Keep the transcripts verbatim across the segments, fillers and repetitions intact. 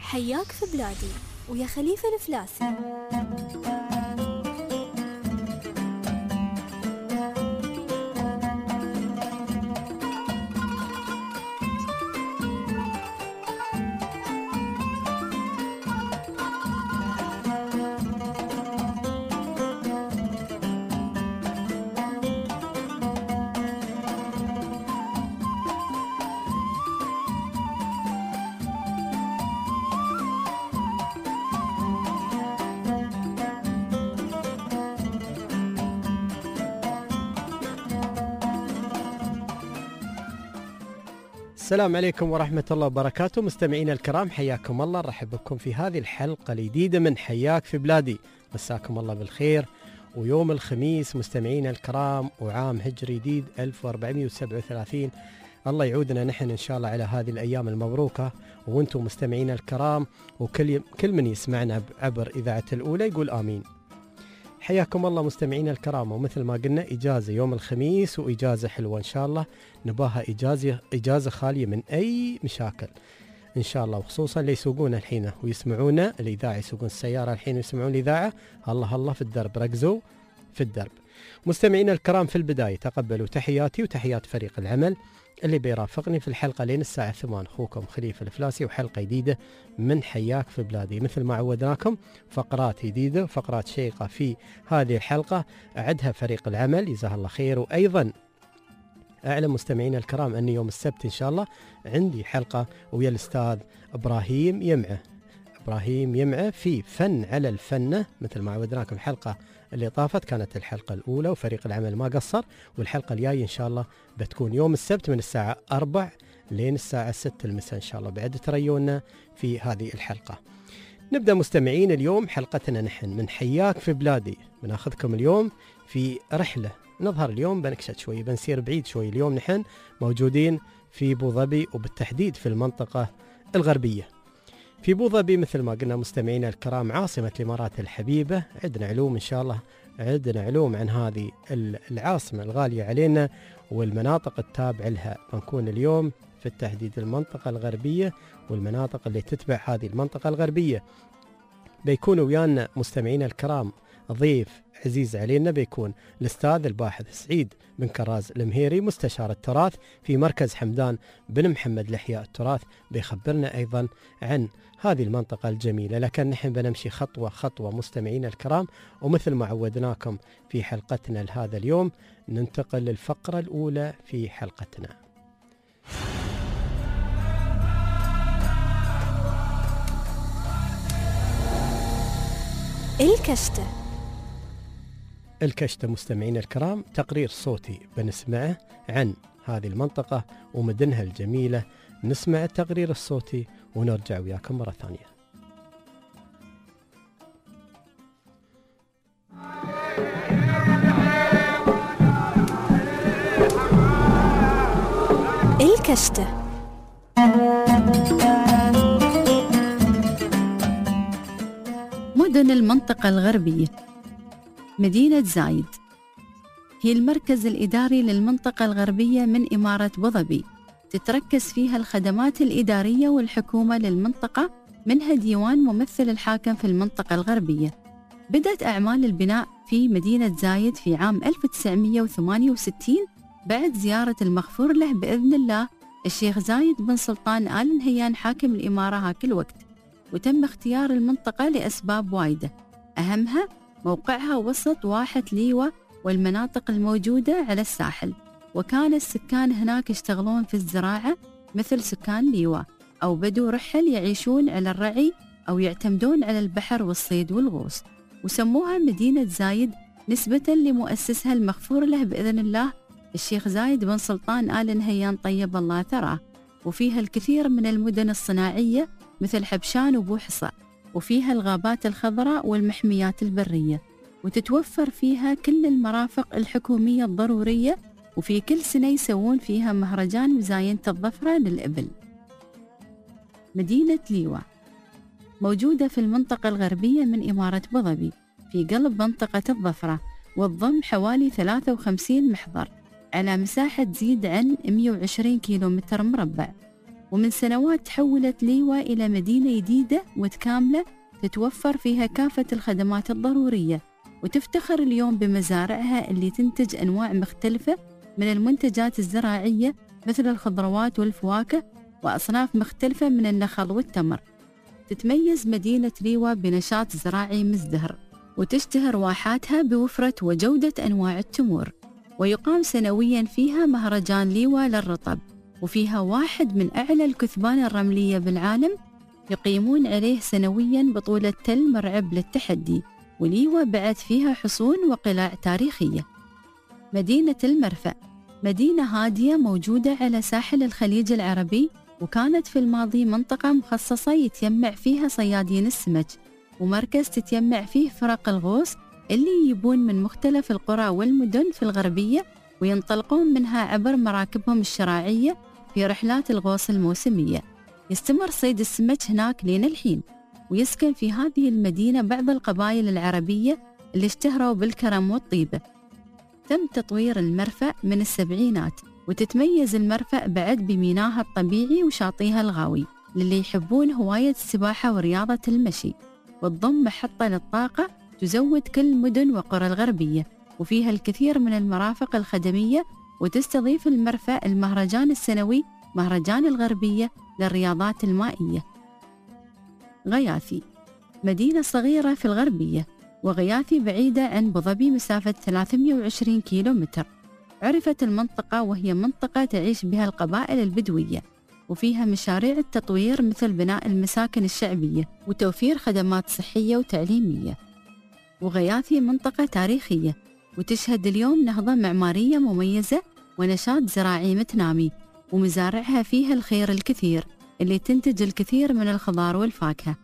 حياك في بلادي ويا خليفة الفلاسي. السلام عليكم ورحمة الله وبركاته. مستمعينا الكرام، حياكم الله. نرحب بكم في هذه الحلقة الجديدة من حياك في بلادي. مساكم الله بالخير. ويوم الخميس مستمعينا الكرام، وعام هجري جديد ألف وأربعمائة وسبعة وثلاثين. الله يعودنا نحن إن شاء الله على هذه الأيام المبروكة، وأنتم مستمعينا الكرام وكل كل من يسمعنا عبر إذاعة الأولى يقول آمين. حياكم الله مستمعينا الكرام. ومثل ما قلنا إجازة يوم الخميس، وإجازة حلوة إن شاء الله، نباها إجازة إجازة خالية من أي مشاكل إن شاء الله. وخصوصا اللي يسوقون الحين ويسمعونا الإذاعة، يسوقون السيارة الحين ويسمعون الإذاعة، الله الله في الدرب، ركزوا في الدرب. مستمعينا الكرام، في البداية تقبلوا تحياتي وتحيات فريق العمل اللي بيرافقني في الحلقة لين الساعة ثمان. أخوكم خليفة الفلاسي، وحلقة جديدة من حياك في بلادي. مثل ما عودناكم فقرات جديدة وفقرات شيقة في هذه الحلقة أعدها فريق العمل جزاه الله خير. وأيضا أعلم مستمعينا الكرام أن يوم السبت إن شاء الله عندي حلقة ويا الأستاذ إبراهيم يمعة إبراهيم يمعة في فن على الفنة. مثل ما عودناكم الحلقة اللي طافت كانت الحلقة الأولى وفريق العمل ما قصر، والحلقة الجاية إن شاء الله بتكون يوم السبت من الساعة أربع لين الساعة ستة المساء إن شاء الله. بعد تريونا في هذه الحلقة. نبدأ مستمعين اليوم حلقتنا نحن من حياك في بلادي. بناخذكم اليوم في رحلة. نظهر اليوم بنكشت شوي، بنسير بعيد شوي. اليوم نحن موجودين في أبو ظبي، وبالتحديد في المنطقة الغربية. في أبو ظبي مثل ما قلنا مستمعينا الكرام عاصمة الإمارات الحبيبة. عندنا علوم إن شاء الله، عندنا علوم عن هذه العاصمة الغالية علينا والمناطق التابعة لها. بنكون اليوم في التحديد المنطقة الغربية والمناطق اللي تتبع هذه المنطقة الغربية. بيكون ويانا مستمعينا الكرام ضيف عزيز علينا، بيكون الأستاذ الباحث سعيد بن كراز المهيري، مستشار التراث في مركز حمدان بن محمد لإحياء التراث. بيخبرنا أيضا عن هذه المنطقة الجميلة. لكن نحن بنمشي خطوة خطوة مستمعينا الكرام، ومثل ما عودناكم في حلقتنا لهذا اليوم ننتقل للفقرة الأولى في حلقتنا. الكشتة. الكشتة مستمعين الكرام تقرير صوتي بنسمعه عن هذه المنطقة ومدنها الجميلة. نسمع التقرير الصوتي ونرجع وياكم مرة ثانية. الكشتة. مدن المنطقة الغربية. مدينة زايد هي المركز الإداري للمنطقة الغربية من إمارة أبو ظبي. تتركز فيها الخدمات الإدارية والحكومة للمنطقة، منها ديوان ممثل الحاكم في المنطقة الغربية. بدأت أعمال البناء في مدينة زايد في عام ألف وتسعمائة وثمانية وستين بعد زيارة المغفور له بإذن الله الشيخ زايد بن سلطان آل نهيان حاكم الإمارة هاك الوقت. وتم اختيار المنطقة لأسباب وايدة، أهمها موقعها وسط واحة ليوة والمناطق الموجودة على الساحل. وكان السكان هناك يشتغلون في الزراعة مثل سكان ليوة، أو بدو رحل يعيشون على الرعي أو يعتمدون على البحر والصيد والغوص. وسموها مدينة زايد نسبة لمؤسسها المغفور له بإذن الله الشيخ زايد بن سلطان آل نهيان طيب الله ثراه. وفيها الكثير من المدن الصناعية مثل حبشان وبوحصة، وفيها الغابات الخضراء والمحميات البرية، وتتوفر فيها كل المرافق الحكومية الضرورية. وفي كل سنة يسوون فيها مهرجان مزاينة الظفرة للإبل. مدينة ليوة موجودة في المنطقة الغربية من إمارة أبو ظبي في قلب منطقة الظفرة، وتضم حوالي ثلاثة وخمسين محضر على مساحة تزيد عن مئة وعشرين كيلومتر مربع. ومن سنوات تحولت ليوة إلى مدينة جديدة متكاملة تتوفر فيها كافة الخدمات الضرورية، وتفتخر اليوم بمزارعها اللي تنتج أنواع مختلفة من المنتجات الزراعية مثل الخضروات والفواكه وأصناف مختلفة من النخل والتمر. تتميز مدينة ليوة بنشاط زراعي مزدهر، وتشتهر واحاتها بوفرة وجودة أنواع التمور، ويقام سنوياً فيها مهرجان ليوة للرطب، وفيها واحد من أعلى الكثبان الرملية بالعالم يقيمون عليه سنوياً بطولة تل مرعب للتحدي. وليوة بعد فيها حصون وقلاع تاريخية. مدينة المرفأ مدينة هادية موجودة على ساحل الخليج العربي، وكانت في الماضي منطقة مخصصة يتجمع فيها صيادين السمك، ومركز تتجمع فيه فرق الغوص اللي يجيبون من مختلف القرى والمدن في الغربية وينطلقون منها عبر مراكبهم الشراعية في رحلات الغوص الموسمية. يستمر صيد السمك هناك لين الحين، ويسكن في هذه المدينة بعض القبائل العربية اللي اشتهروا بالكرم والطيبة. تم تطوير المرفأ من السبعينات، وتتميز المرفأ بعد بميناها الطبيعي وشاطئها الغاوي للي يحبون هواية السباحة ورياضة المشي، وتضم محطة للطاقة تزود كل مدن وقرى الغربية، وفيها الكثير من المرافق الخدمية، وتستضيف المرفأ المهرجان السنوي مهرجان الغربية للرياضات المائية. غياثي مدينة صغيرة في الغربية، وغياثي بعيدة عن أبوظبي مسافة ثلاثمئة وعشرين كيلو متر. عرفت المنطقة وهي منطقة تعيش بها القبائل البدوية، وفيها مشاريع التطوير مثل بناء المساكن الشعبية وتوفير خدمات صحية وتعليمية. وغياثي منطقة تاريخية، وتشهد اليوم نهضة معمارية مميزة ونشاط زراعي متنامي، ومزارعها فيها الخير الكثير اللي تنتج الكثير من الخضار والفاكهة.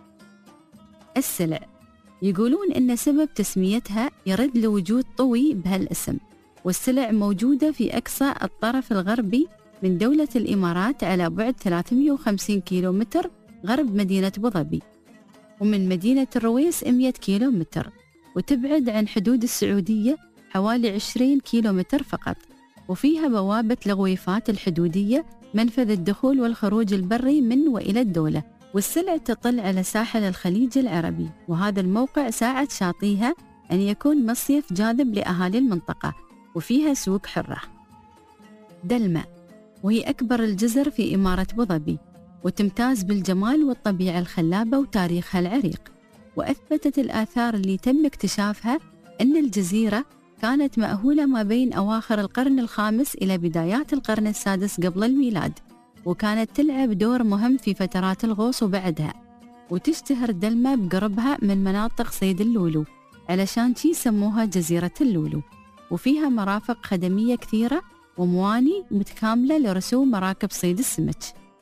السلع يقولون إن سبب تسميتها يرد لوجود طوي بهالاسم، والسلع موجودة في أقصى الطرف الغربي من دولة الإمارات على بعد ثلاثمئة وخمسين كيلو متر غرب مدينة أبوظبي، ومن مدينة الرويس مئة كيلو متر، وتبعد عن حدود السعودية حوالي عشرين كيلو متر فقط، وفيها بوابة الغويفات الحدودية منفذ الدخول والخروج البري من وإلى الدولة. والسلع تطل على ساحل الخليج العربي، وهذا الموقع ساعد شاطئها أن يكون مصيف جاذب لأهالي المنطقة، وفيها سوق حرة. دلمة وهي أكبر الجزر في إمارة أبوظبي، وتمتاز بالجمال والطبيعة الخلابة وتاريخها العريق. وأثبتت الآثار اللي تم اكتشافها أن الجزيرة كانت مأهولة ما بين أواخر القرن الخامس إلى بدايات القرن السادس قبل الميلاد، وكانت تلعب دور مهم في فترات الغوص وبعدها. وتشتهر دلمة بقربها من مناطق صيد اللولو، علشان شي سموها جزيرة اللولو، وفيها مرافق خدمية كثيرة ومواني متكاملة لرسوم مراكب صيد السمك.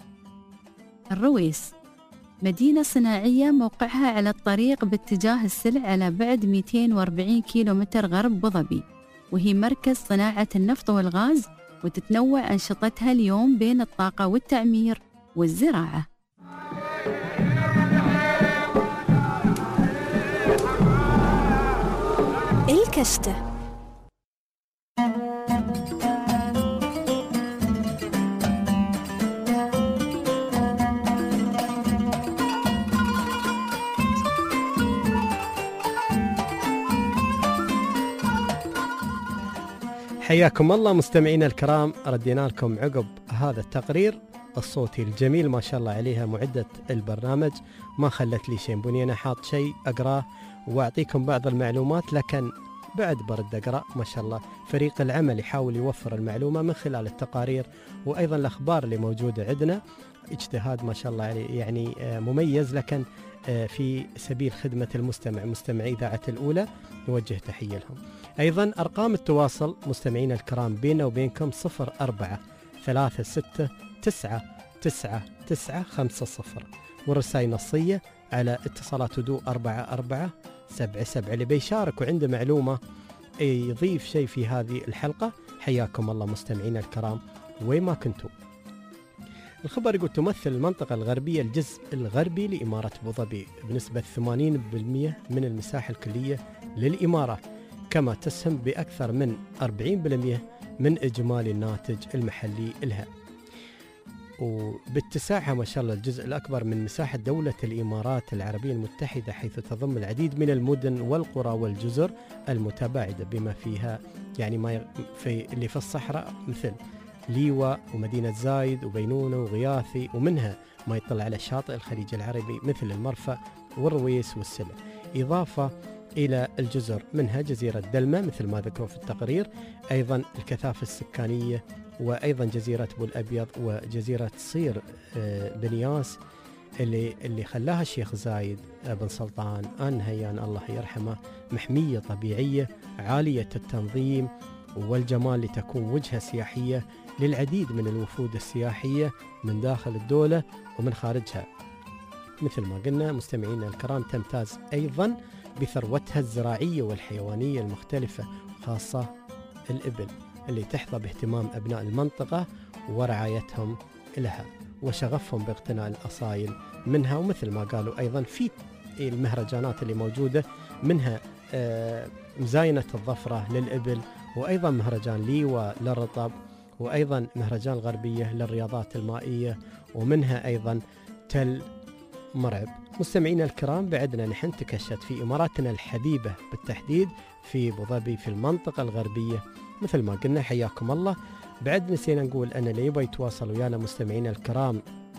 الرويس مدينة صناعية موقعها على الطريق باتجاه السلع على بعد مئتين وأربعين كيلو متر غرب أبوظبي، وهي مركز صناعة النفط والغاز، وتتنوع أنشطتها اليوم بين الطاقة والتعمير والزراعة. الكشتة. حياكم الله مستمعينا الكرام، ردينا لكم عقب هذا التقرير الصوتي الجميل ما شاء الله عليها معدة البرنامج، ما خلت لي شيء بني أنا حاط شيء أقراه وأعطيكم بعض المعلومات، لكن بعد برد أقرأ. ما شاء الله فريق العمل يحاول يوفر المعلومة من خلال التقارير وأيضا الأخبار اللي موجودة عندنا. اجتهاد ما شاء الله عليه يعني مميز، لكن في سبيل خدمة المستمع مستمعي إذاعة الأولى نوجه تحية لهم. أيضا أرقام التواصل مستمعينا الكرام بيننا وبينكم صفر أربعة ثلاثة ستة تسعة تسعة تسعة خمسة صفر، والرسائل نصية على اتصالات هدوء أربعة أربعة سبعة سبعة. اللي بيشارك وعنده معلومة يضيف شيء في هذه الحلقة حياكم الله مستمعينا الكرام وين ما كنتوا. الخبر يقول تمثل المنطقة الغربية الجزء الغربي لإمارة أبوظبي بنسبة ثمانين بالمئة من المساحة الكلية للإمارة، كما تسهم بأكثر من أربعين بالمئة من إجمالي الناتج المحلي لها. وباتساعها ما شاء الله الجزء الأكبر من مساحة دولة الإمارات العربية المتحدة، حيث تضم العديد من المدن والقرى والجزر المتباعدة بما فيها يعني ما في اللي في الصحراء مثل ليوة ومدينة زايد وبينونة وغياثي، ومنها ما يطل على شاطئ الخليج العربي مثل المرفأ والرويس والسلة، إضافة إلى الجزر منها جزيرة دلمة مثل ما ذكروا في التقرير، أيضا الكثافة السكانية، وأيضا جزيرة أبو الأبيض وجزيرة صير بنياس اللي اللي خلاها الشيخ زايد بن سلطان آل نهيان الله يرحمه محمية طبيعية عالية التنظيم والجمال لتكون وجهة سياحية للعديد من الوفود السياحية من داخل الدولة ومن خارجها. مثل ما قلنا مستمعينا الكرام تمتاز أيضا بثروتها الزراعية والحيوانية المختلفة، خاصة الإبل اللي تحظى باهتمام أبناء المنطقة ورعايتهم لها وشغفهم باقتناء الأصايل منها. ومثل ما قالوا أيضا في المهرجانات اللي موجودة منها مزاينة الظفرة للإبل، وأيضا مهرجان ليوة للرطب، وأيضا مهرجان الغربية للرياضات المائية، ومنها أيضا تل مرعب. مستمعينا الكرام بعدنا نحن تكشت في إماراتنا الحبيبة بالتحديد في أبو ظبي في المنطقة الغربية مثل ما قلنا حياكم الله. بعد نسينا نقول أن اللي يبغى يتواصل ويانا مستمعينا الكرام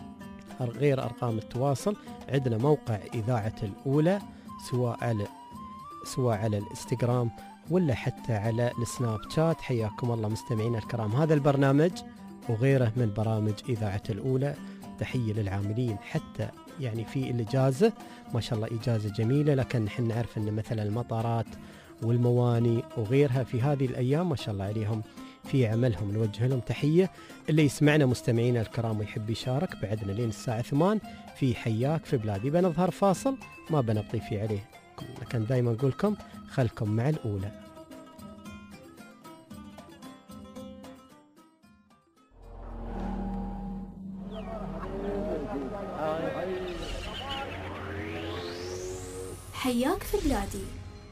غير أرقام التواصل، عندنا موقع إذاعة الأولى سواء على سواء على الانستغرام ولا حتى على السناب شات. حياكم الله مستمعينا الكرام. هذا البرنامج وغيره من برامج إذاعة الأولى تحية للعاملين، حتى يعني في الإجازة ما شاء الله إجازة جميلة، لكن نحن نعرف أن مثلا المطارات والمواني وغيرها في هذه الأيام ما شاء الله عليهم في عملهم، نوجه لهم تحية. اللي يسمعنا مستمعينا الكرام ويحب يشارك بعدنا لين الساعة ثمان في حياك في بلادي. بنظهر فاصل ما بنبطي فيه عليه، لكن دايما نقول لكم خلكم مع الأولى. حياك في بلادي.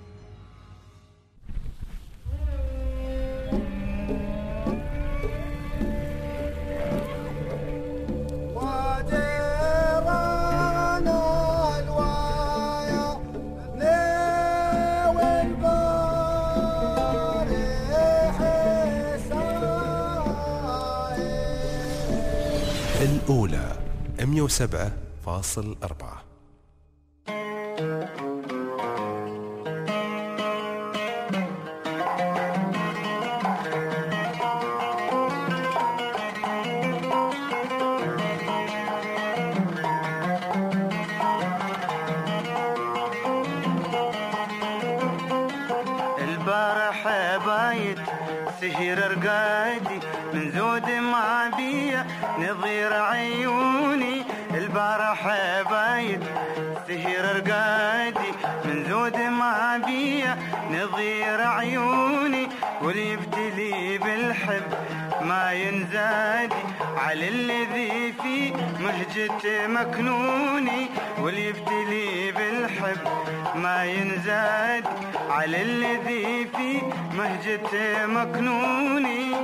الأولى مئة وسبعة فاصل أربعة. البارح بايت سهر رقادي من زود ما بيا نظير عيوني. البارح بايت سهر رقادي من زود ما بيا نظير عيوني. واللي يبتلي بالحب ما ينزادي على الذي في مهجة مكنوني. واللي يبتلي بالحب ما ينزادي على الذي في مهجة مكنوني.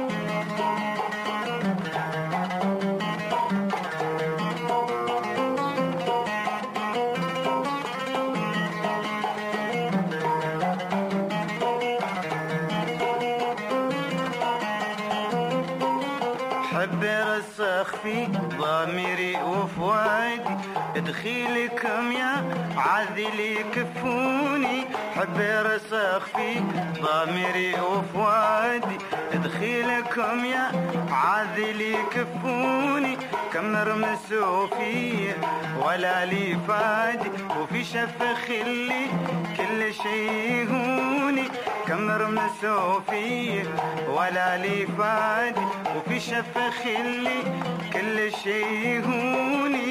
حب رسخ في ضميري وفؤادي ادخيلكم يا عذلي كفوني. حب رسخ في ضميري وفؤادي ادخيلكم يا عذلي كفوني. كم رمسوا فيه ولا لي فادي وفي شفخ اللي كل شي هوني. كم رمسوا فيه ولا لي فادي وفي شفخ اللي كل شي هوني.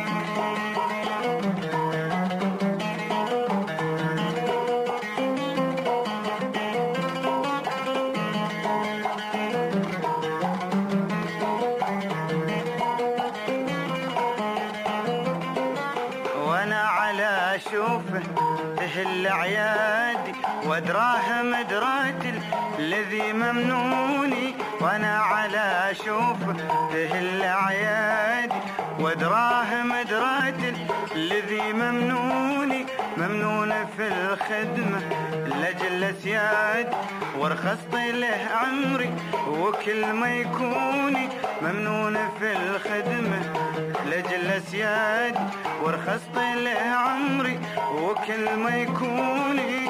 وانا على شوفه تهل عيادي ودراهم درات الذي ممنوني وانا على شوفه تهل عيادي ودراهم درات الذي ممنوني ممنون في الخدمة لجل سيادي ورخصت له عمري وكل ما يكوني ممنون في الخدمة لجل سيادي ورخصت له عمري وكل ما يكوني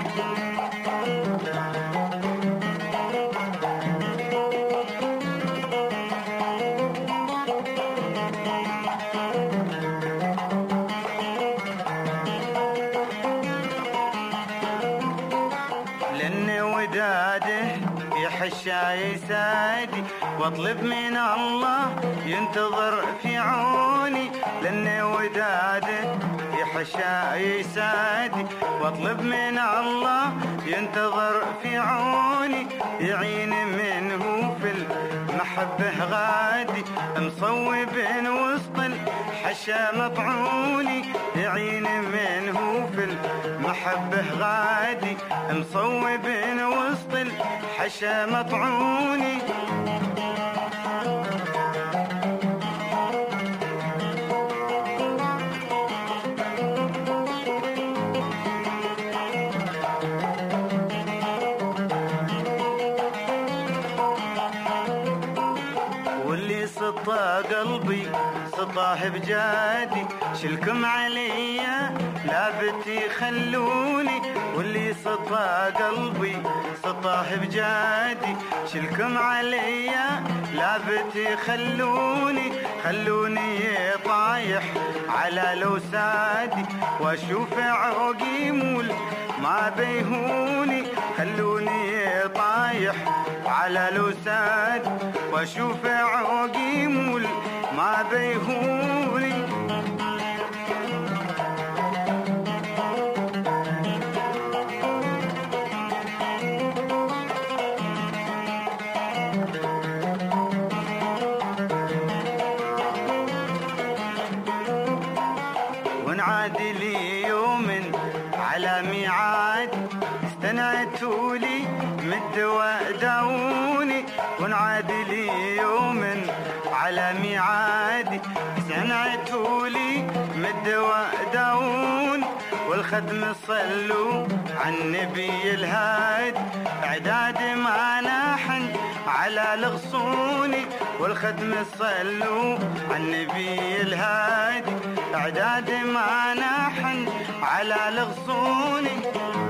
يحشى يسادي واطلب من الله ينتظر في عوني لأن وداده يحشى يسادي واطلب من الله ينتظر في عوني يعين منه في المحبة غادي مصوب وسط الحشا مطعوني يعين منه في المحبة غادي مصوب وسط الحشا مطعوني واللي سطى قلبي سطاه بجادي شلكم عليا لا بتي خلوني واللي سطى قلبي سطاه بجادي شلكم عليا لا بتي خلوني خلوني طايح على لوسادي واشوف عوقي مول ما بيهوني خلوني طايح على لوسادي واشوف عوقي مول ما بيهوني ونعاد لي يوم على ميعاد استنعتوا لي مدوا داوني ونعاد لي يوم على ميعادي استنعتوا لي مدوا داون والختم صلوا عن النبي الهادي اعداد ما ناحن على الغصوني والختم صلوا عن النبي الهادي اعداد ما ناحن على الغصوني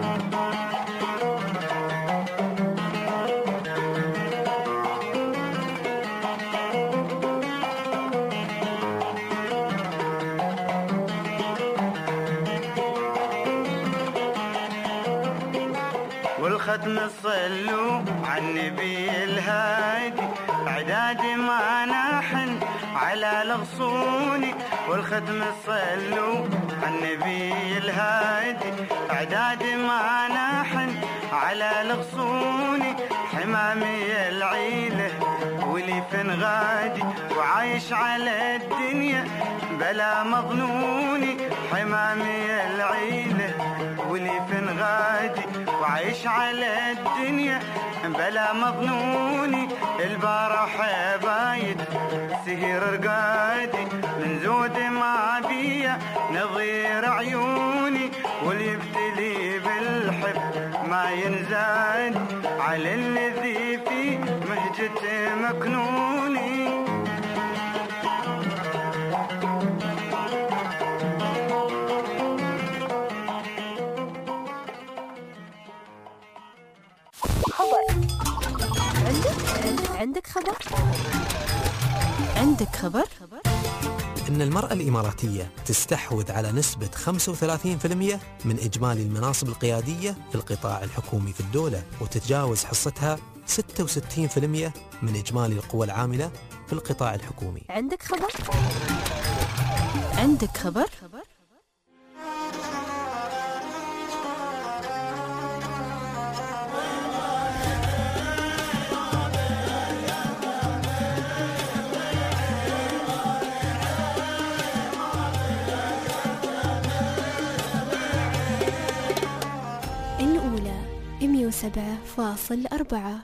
والختم صلوا عن النبي الهادي اعداد ما ناحن على الغصوني والختم صلوا عن النبي الهادي اعداد ما ناحن على الغصوني حمامي العيله ولي فن غادي وعايش على الدنيا بلا مظنوني حمامي العيله ولي فن غادي وعايش على الدنيا بلا مظنوني البارح بايد سهير رقادي من زود ما بيا نظير عيوني واليبتلي بالحب ما ينزاد على الذي في مهجة مكنوني عندك خبر؟ عندك خبر؟ إن المرأة الإماراتية تستحوذ على نسبة خمسة وثلاثين بالمئة من إجمالي المناصب القيادية في القطاع الحكومي في الدولة وتتجاوز حصتها ستة وستين بالمئة من إجمالي القوى العاملة في القطاع الحكومي. عندك خبر؟ عندك خبر؟ وسبعة فاصل أربعة.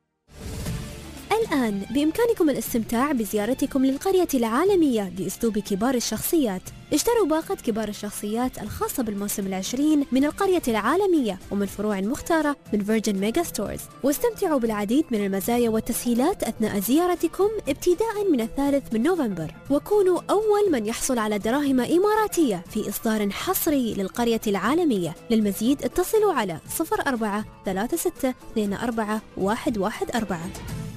الآن بإمكانكم الاستمتاع بزيارتكم للقرية العالمية بأسلوب كبار الشخصيات. اشتروا باقة كبار الشخصيات الخاصة بالموسم العشرين من القرية العالمية ومن فروع مختارة من فيرجن ميجا ستورز، واستمتعوا بالعديد من المزايا والتسهيلات أثناء زيارتكم ابتداء من الثالث من نوفمبر، وكونوا أول من يحصل على دراهم إماراتية في إصدار حصري للقرية العالمية. للمزيد اتصلوا على صفر أربعة ثلاثة ستة اثنين أربعة واحد واحد أربعة.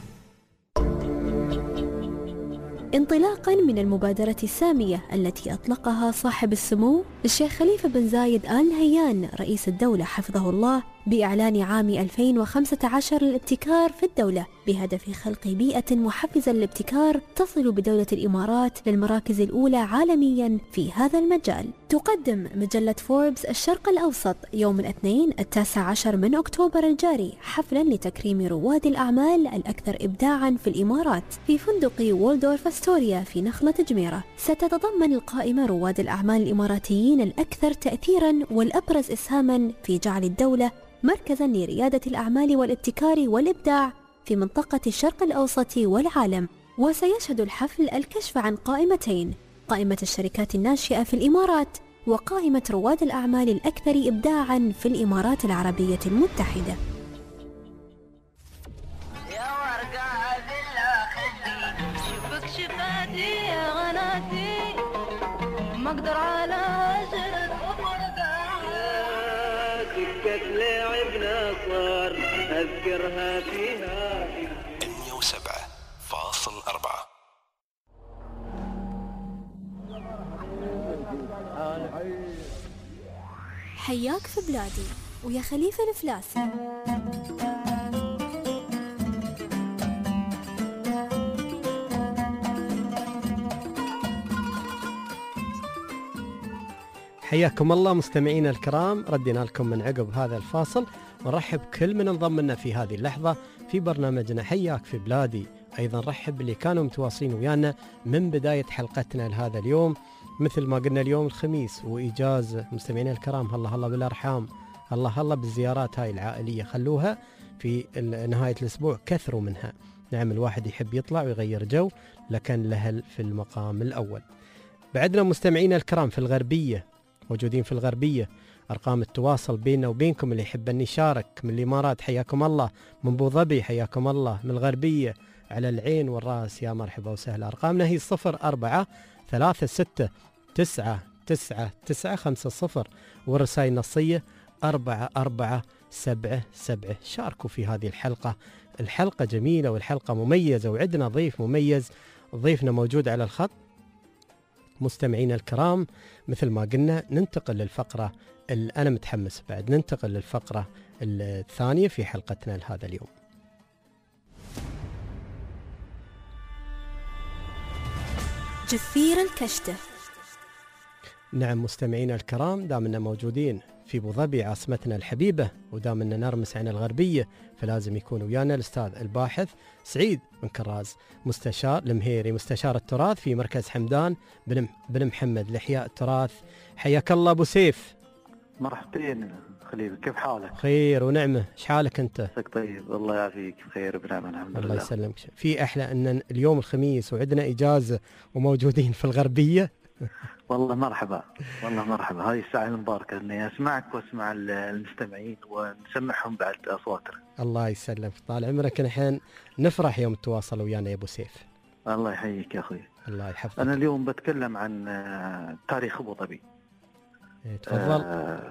انطلاقا من المبادرة السامية التي أطلقها صاحب السمو الشيخ خليفة بن زايد آل نهيان رئيس الدولة حفظه الله بإعلان عام ألفين وخمسة عشر للابتكار في الدولة بهدف خلق بيئة محفزة للابتكار تصل بدولة الإمارات للمراكز الأولى عالميا في هذا المجال. تقدم مجلة فوربس الشرق الأوسط يوم الاثنين التاسع عشر من أكتوبر الجاري حفلا لتكريم رواد الأعمال الأكثر إبداعا في الإمارات في فندق وولدورف أستوريا في نخلة جميرة. ستتضمن القائمة رواد الأعمال الإماراتيين الأكثر تأثيرا والأبرز إسهاما في جعل الدولة مركزا لريادة الأعمال والابتكار والإبداع في منطقة الشرق الأوسط والعالم. وسيشهد الحفل الكشف عن قائمتين: قائمة الشركات الناشئة في الإمارات وقائمة رواد الأعمال الأكثر إبداعا في الإمارات العربية المتحدة. يا ورقة بالله خدي شوفك شفاتي يا غناتي ما اقدر على عشرة سكت لعبنا صار أذكرها فيها. مئة وسبعة فاصل أربعة. حياك في بلادي ويا خليفة الفلاسي. حياكم الله مستمعينا الكرام، ردنا لكم من عقب هذا الفاصل ونرحب كل من انضم لنا في هذه اللحظة في برنامجنا حياك في بلادي. أيضا رحب اللي كانوا متواصلين ويانا من بداية حلقتنا لهذا اليوم. مثل ما قلنا اليوم الخميس وإيجاز مستمعينا الكرام، هلا هلا بالأرحام، هلا هلا بالزيارات هاي العائلية، خلوها في نهاية الأسبوع، كثروا منها. نعم الواحد يحب يطلع ويغير جو، لكن الأهل في المقام الأول. بعدنا مستمعينا الكرام في الغربية، موجودين في الغربية. أرقام التواصل بيننا وبينكم اللي يحب أن يشارك من الإمارات حياكم الله، من أبو ظبي حياكم الله، من الغربية على العين والرأس يا مرحبا وسهلا. أرقامنا هي صفر أربعة ثلاثة ستة تسعة تسعة تسعة خمسة صفر، والرسائل النصية أربعة أربعة سبعة سبعة. شاركوا في هذه الحلقة، الحلقة جميلة والحلقة مميزة وعندنا ضيف مميز. ضيفنا موجود على الخط. مستمعينا الكرام مثل ما قلنا ننتقل للفقرة اللي أنا متحمس بعد، ننتقل للفقرة الثانية في حلقتنا لهذا اليوم. جفير الكشتة. نعم مستمعينا الكرام، دامنا موجودين في أبو ظبي عاصمتنا الحبيبة، ودامنا نرمس عن الغربية، فلازم يكون ويانا الأستاذ الباحث سعيد بن كراز، مستشار المهيري، مستشار التراث في مركز حمدان بن بن محمد لإحياء التراث. حياك الله أبو سيف. مرحبتين خليل، كيف حالك؟ خير ونعمة، ايش حالك أنت؟ طيب الله يعافيك، بخير بنعمة الحمد لله. الله يسلمك. في أحلى أن اليوم الخميس وعندنا إجازة وموجودين في الغربية. والله مرحبا، والله مرحبا، هذه الساعة المباركة اني اسمعك واسمع المستمعين ونسمعهم بعد اصواتنا. الله يسلمك، طال عمرك. نحن نفرح يوم تواصلوا ويانا يا ابو سيف. الله يحييك يا اخوي. الله يحفظك. انا اليوم بتكلم عن تاريخ ابو ظبي. تفضل.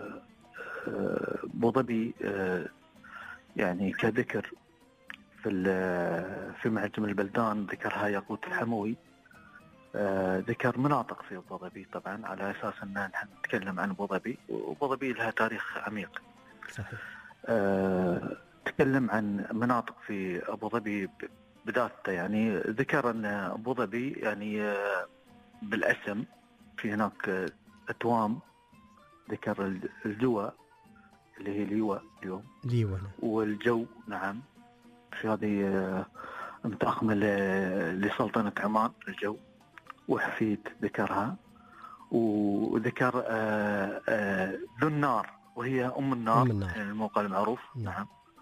ابو ظبي يعني كذكر في في معجم البلدان ذكرها ياقوت الحموي. آه ذكر مناطق في أبو ظبي طبعا على أساس أن نحن نتكلم عن أبو ظبي، وأبو ظبي لها تاريخ عميق. صحيح. آه تكلم عن مناطق في أبو ظبي بذاته، يعني ذكر أن أبو ظبي يعني آه بالأسم في هناك آه أتوام، ذكر الجوى اللي هي ليوى اليوم، ليوى، والجو نعم في هذه آه متأخمة لسلطنة عمان الجو، وحفيد ذكرها، وذكر ذو النار وهي أم النار, أم النار. الموقع المعروف. نعم.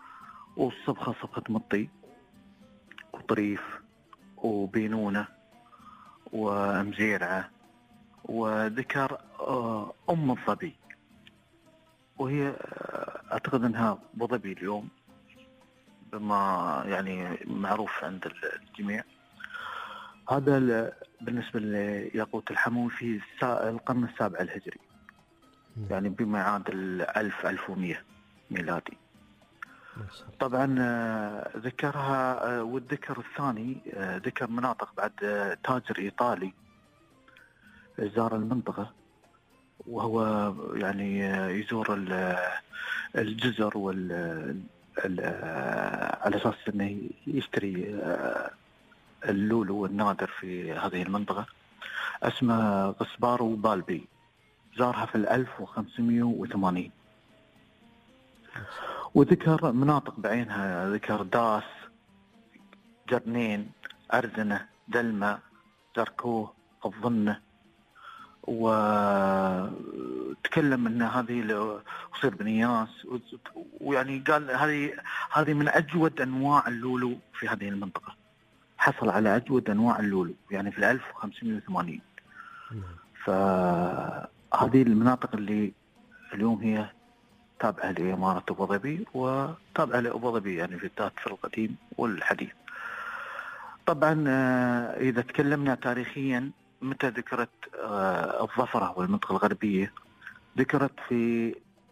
والصبخة صبخة مطي وطريف وبينونة ومزيرعة، وذكر أم الظبي، وهي أعتقد أنها بظبي اليوم بما يعني معروف عند الجميع. هذا بالنسبة لياقوت الحموي في القرن السابع الهجري، يعني بما يعادل ألف ألف ومئة ميلادي. طبعا ذكرها، والذكر الثاني ذكر مناطق بعد تاجر إيطالي زار المنطقة، وهو يعني يزور الجزر وال على أساس أنه يشتري اللولو النادر في هذه المنطقة، اسمه غسبارو بالبي، زارها في الألف وخمسمائة وثمانين. وذكر مناطق بعينها، ذكر داس، جرنين، أرزنة، دلمة، زركوه، الظنة، وتكلم أن هذه وصير بنياس، ويعني قال هذه هذه من أجود أنواع اللولو في هذه المنطقة، حصل على أجود أنواع اللولو يعني في الألف وخمسمائة وثمانين. فهذه المناطق اللي اليوم هي تابعة لإمارة أبو ظبي وتابعة لأبو ظبي يعني في الذات في القديم والحديث. طبعا إذا تكلمنا تاريخيا، متى ذكرت الظفرة والمنطقة الغربية؟ ذكرت في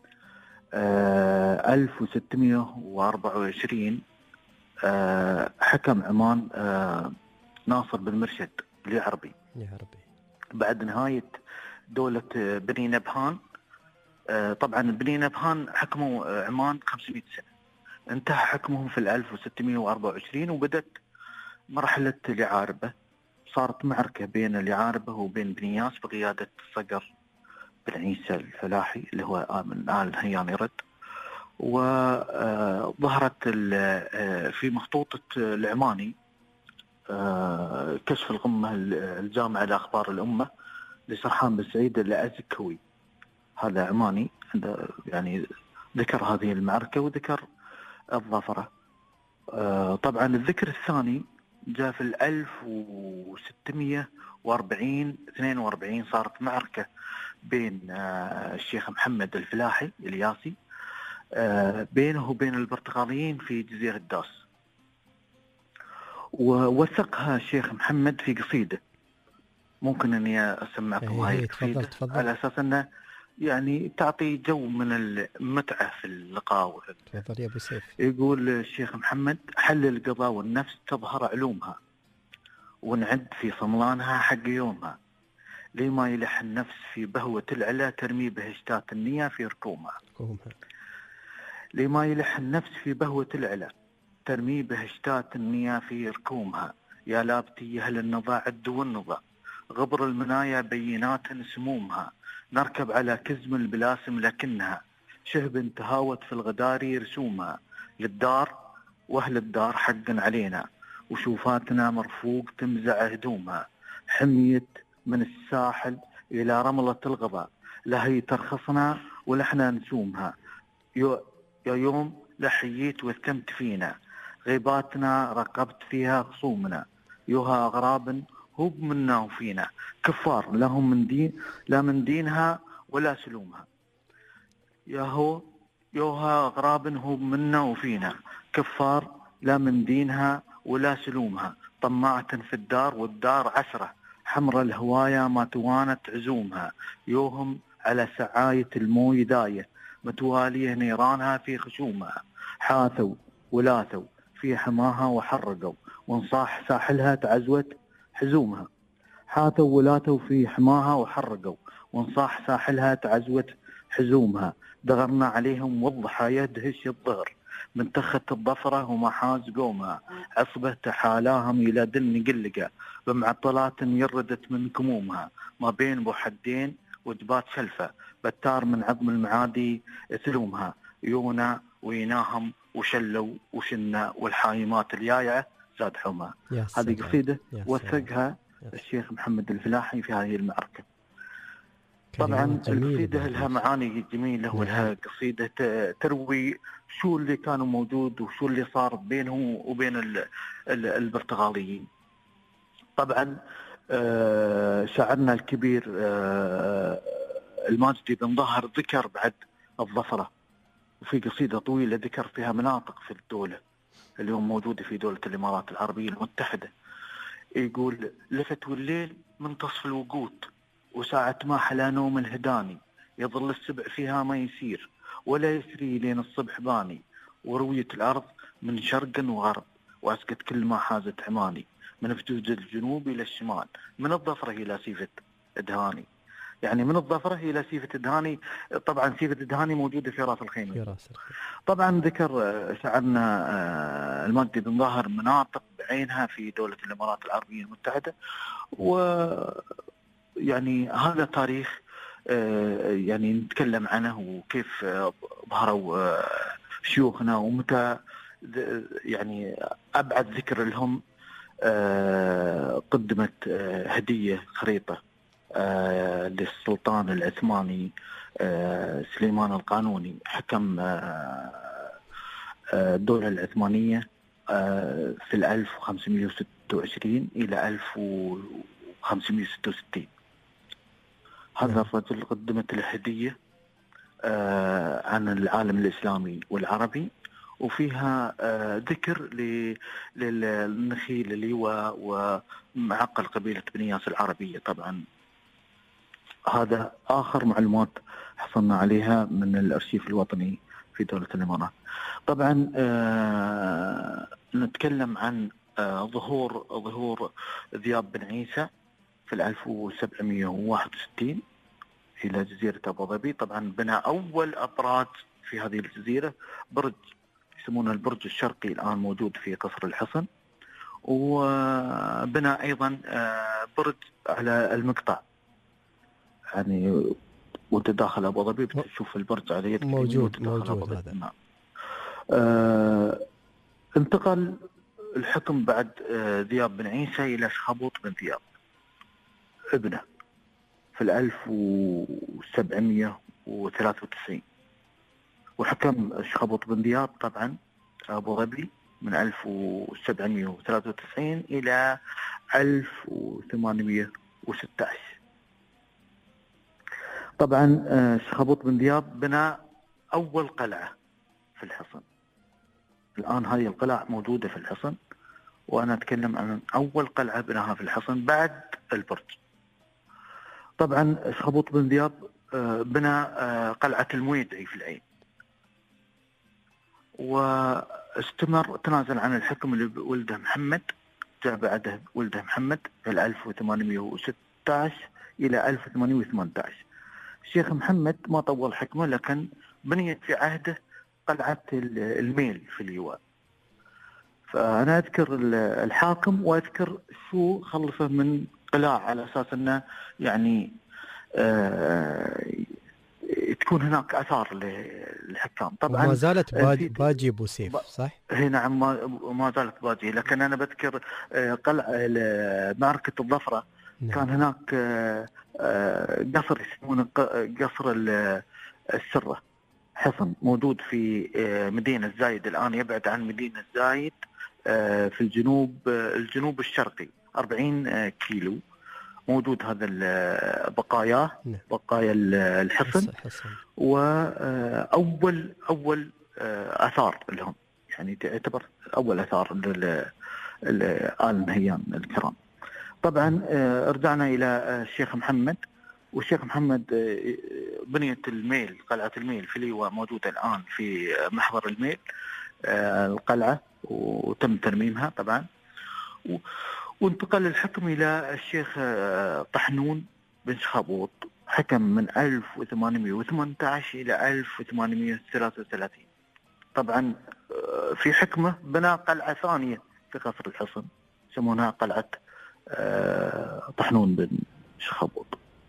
ألف وستمائة وأربعة وعشرين، حكم عمان ناصر بن مرشد اليعربي بعد نهاية دولة بني نبهان. طبعا بني نبهان حكموا عمان خمسمائة سنة، انتهى حكمهم في الألف وستمائة وأربعة وعشرين، وبدت مرحلة اليعاربة. صارت معركة بين اليعاربة وبين بنياس بقيادة صقر بن عيسى الفلاحي اللي هو من آل هيان يرد. وظهرت في مخطوطة العماني كشف الغمة الجامعة لأخبار الأمة لسرحان بن سعيد الأزكوي، هذا عماني يعني ذكر هذه المعركة وذكر الظفرة. طبعا الذكر الثاني جاء في الألف وستمائة وأربعين اثنين وأربعين، صارت معركة بين الشيخ محمد الفلاحي الياسي بينه وبين البرتغاليين في جزيرة داس، ووثقها الشيخ محمد في قصيدة، ممكن أني أسمعكم هاي القصيدة على أساس أنه يعني تعطي جو من المتعة في اللقاء. تفضل يا أبو سيف. يقول الشيخ محمد: حل القضاء والنفس تظهر علومها، ونعد في صملانها حق يومها، لما يلح النفس في بهوة العلا ترمي بهشتات النية في ركومها. لما يلح النفس في بهوة العلا ترمي بهشتات النية في ركومها، يا لابتي أهل النضاع عد والنضا، غبر المنايا بينات سمومها، نركب على كزم البلاسم لكنها شهب تهاوت في الغدار رسومها، للدار واهل الدار حقا علينا، وشوفاتنا مرفوق تمزع هدومها، حميت من الساحل إلى رملة الغضاء، لهي ترخصنا ولحنا نسومها، يا يوم لحييت وثمت فينا، غيباتنا رقبت فيها خصومنا، يوها أغراب هو منا وفينا، كفار لهم من دين لا من دينها ولا سلومها، ياهو يوها أغراب هو منا وفينا، كفار لا من دينها ولا سلومها، طماعة في الدار والدار عسرة، حمر الهوايا ما توانت عزومها، يوهم على سعاية الموي داية، متوالية نيرانها في خشومها، حاثوا ولاثوا في حماها وحرقوا، وانصاح ساحلها تعزوت حزومها، حاثوا ولاثوا في حماها وحرقوا، وانصاح ساحلها تعزوت حزومها، دغرنا عليهم والضحايا يدهش الظهر، من تخت الظفرة وما حاز قومها، عصبة تحالاهم إلى دن قلقة، بمعطلات يردت من كمومها، ما بين بوحدين وجبات شلفة، بتار من عظم المعادي ثلومها، يونا ويناهم وشلوا وشنا، والحايمات اليايعة زاد حومها. هذه قصيدة وثقها الشيخ محمد الفلاحي في هذه المعركة. طبعا القصيدة لها معاني جميلة ولها قصيدة تروي شو اللي كانوا موجود وشو اللي صار بينه وبين ال- ال- البرتغاليين. طبعا آه، شاعرنا الكبير آه، الماجدي بن ظاهر ذكر بعد الظفرة، وفي قصيدة طويلة ذكر فيها مناطق في الدولة اليوم موجودة في دولة الإمارات العربية المتحدة. يقول: لفت والليل منتصف الوقوت، وساعة ما حلا نوم الهداني، يظل السبع فيها ما يسير، ولا يسري لين الصبح باني، وروية الأرض من شرق وغرب، وأسقط كل ما حازت عماني، من فجوج الجنوب إلى الشمال، من الظفرة إلى سيفة دهاني. يعني من الظفرة إلى سيفة دهاني. طبعا سيفة دهاني موجودة في راس الخيمة. في راس الخيمة. طبعا ذكر شاعرنا الماجدي بن ظاهر مناطق بعينها في دولة الإمارات العربية المتحدة، ويعني هذا تاريخ يعني نتكلم عنه، وكيف ظهروا شيوخنا ومتى يعني أبعد ذكر لهم قدمت هدية خريطة للسلطان العثماني سليمان القانوني، حكم الدولة العثمانية في الألف وخمسمائة وستة وعشرين إلى ألف وخمسمائة وستة وستين. هذا الرجل قدمت له هدية عن العالم الإسلامي والعربي، وفيها ذكر للنخيل اللواء ومعقل قبيلة بني ياس العربية. طبعا هذا آخر معلومات حصلنا عليها من الأرشيف الوطني في دولة الإمارات. طبعا آه نتكلم عن آه ظهور ظهور ذياب بن عيسى في ألف وسبعمائة وواحد وستين إلى جزيرة أبو ظبي. طبعا بنى أول أبراج في هذه الجزيرة، برج يسمونه البرج الشرقي الآن موجود في قصر الحصن، وبنى أيضا آه برج على المقطع. يعني وانت داخل ابو ظبي بتشوف البرج على يدك موجود موجود هذا. نعم. آه انتقل الحكم بعد آه ذياب بن عيسى الى شخبوط بن ذياب ابنه في الألف وسبعمائة وثلاثة وتسعين، وحكم شخبوط بن ذياب طبعا ابو ظبي من ألف وسبعمائة وثلاثة وتسعين الى ألف وثمانمائة وستة عشر. طبعا شخبوط بن ذياب بنى أول قلعة في الحصن. الآن هذه القلعة موجودة في الحصن، وأنا أتكلم عن أول قلعة بناها في الحصن بعد البرج. طبعا شخبوط بن ذياب بنى قلعة المويدعي في العين، واستمر تنازل عن الحكم اللي ولده محمد، جاء بعده ولده محمد في ألف وثمانمائة وستة عشر إلى ألف وثمانمائة وثمانية عشر. الشيخ محمد ما طول حكمه، لكن بنيت في عهده قلعة الميل في اللواء. فأنا أذكر الحاكم وأذكر شو خلصه من قلاع على أساس أنه يعني آه تكون هناك أثار للحكام. طبعا ما زالت باجي, باجي أبو سيف صح؟ هي نعم ما, ما زالت باجي، لكن أنا بذكر قلعة معركة الظفرة. نعم. كان هناك قصر يسمونه قصر السرة، حصن موجود في مدينة الزايد، الآن يبعد عن مدينة الزايد في الجنوب الجنوب الشرقي أربعين كيلو. موجود هذا بقاياه بقايا الحصن، وأول أول أثار لهم، يعني تعتبر أول أثار لآل نهيان الكرام. طبعا رجعنا إلى الشيخ محمد، والشيخ محمد بنيت الميل، قلعة الميل في اللواء موجودة الآن في محور الميل القلعة، وتم ترميمها طبعا. وانتقل الحكم إلى الشيخ طحنون بن شخبوط، حكم من ألف وثمانمائة وثمانية عشر إلى ألف وثمانمائة وثلاثة وثلاثين. طبعا في حكمه بنى قلعة ثانية في قصر الحصن يسمونها قلعة طحنون بن شخبوط.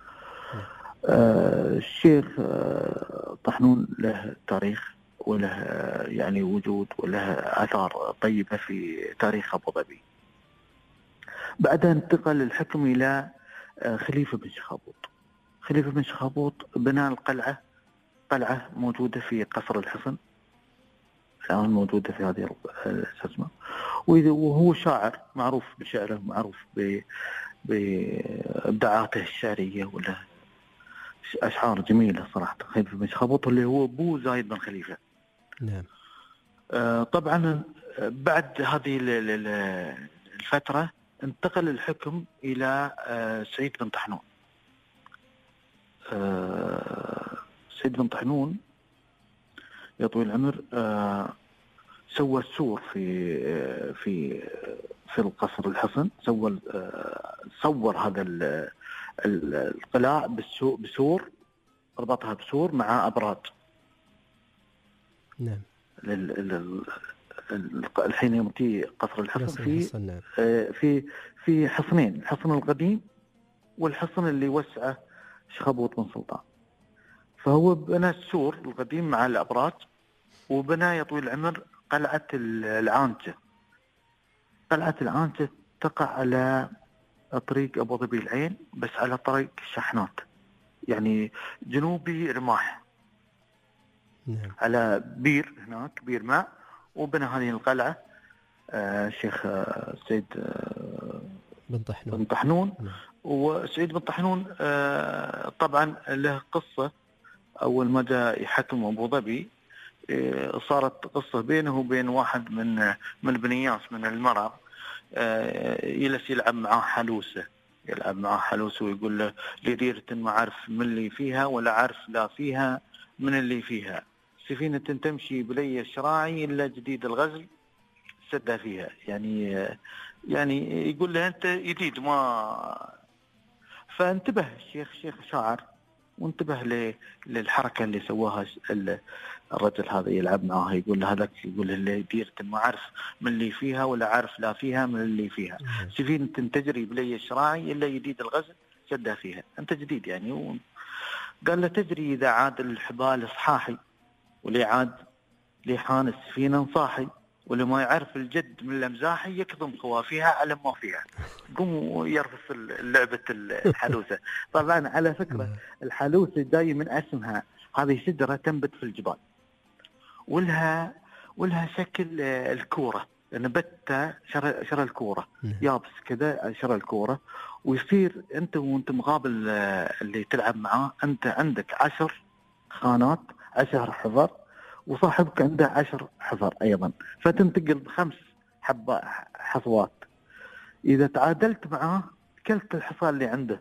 الشيخ طحنون له تاريخ وله يعني وجود وله آثار طيبة في تاريخ أبو ظبي. بعدها انتقل الحكم إلى خليفة بن شخبوط. خليفة بن شخابوط بنى القلعة، قلعة موجودة في قصر الحصن، الآن موجودة في هذه السزمة. وهو شاعر معروف بشعره، معروف بإبداعاته الشعرية، ولا أشعار جميلة صراحة. خليفة بن شخابوط اللي هو أبو زايد بن خليفة. نعم. آه طبعا بعد هذه الفترة انتقل الحكم إلى آه سعيد بن طحنون. آه سعيد بن طحنون يا طويل العمر آه سوى السور في آه في في القصر الحصن، سوى آه صور هذا القلاع بسور، ربطها بسور مع أبراج. نعم. الحين يمتي قصر الحصن في نعم. في في حصنين، الحصن القديم والحصن اللي وسعه شخابوط بن سلطان. فهو بنى السور القديم مع الأبراج، وبنى يا طويل العمر قلعة العانجة. قلعة العانجة تقع على طريق أبو ظبي العين، بس على طريق شحنات، يعني جنوبي رماح. نعم. على بير هناك، بير ماء، وبنى هذه القلعة آه الشيخ آه سيد آه بن طحنون. بن طحنون. نعم. وسعيد بن طحنون آه طبعا له قصة. أول ما جاء يحكم أبو ظبي آه صارت قصة بينه وبين واحد من من بنياس من المرأة، آه يجلس يلعب معاه حلوسة، يلعب معاه حلوسة ويقول له لديرة ما عارف من اللي فيها ولا عارف لا فيها من اللي فيها، سفينة تمشي بلي الشراعي إلا جديد الغزل سدها فيها. يعني يعني يقول له أنت جديد ما. فانتبه الشيخ، شيخ شاعر، وانتبه للحركة اللي سواها الرجل هذا يلعب معها، يقول له هذاك، يقول له ديرة ما عارف من اللي فيها ولا عارف لا فيها من اللي فيها، سفينة تجري بلي الشراعي إلا جديد الغزل سدها فيها، أنت جديد يعني. و... قال له تدري إذا عاد الحبال صحاحي، واللي عاد لحان السفينة صاحي، واللي ما يعرف الجد من الأمزاحي يكظم خوافيها على ما فيها. قم يرفس لعبة الحلوسة. طبعا على فكرة الحلوسة جاي من اسمها، هذه شجرة تنبت في الجبال، ولها ولها شكل الكورة، نبتة شر شر الكورة، يابس كذا شر الكورة. ويصير أنت وأنت مقابل اللي تلعب معاه، أنت عندك عشر خانات، عشر حفر، وصاحبك عنده عشر حفر أيضا، فتنتقل بخمس حبة حصوات. إذا تعادلت معاه كلت الحصى اللي عنده.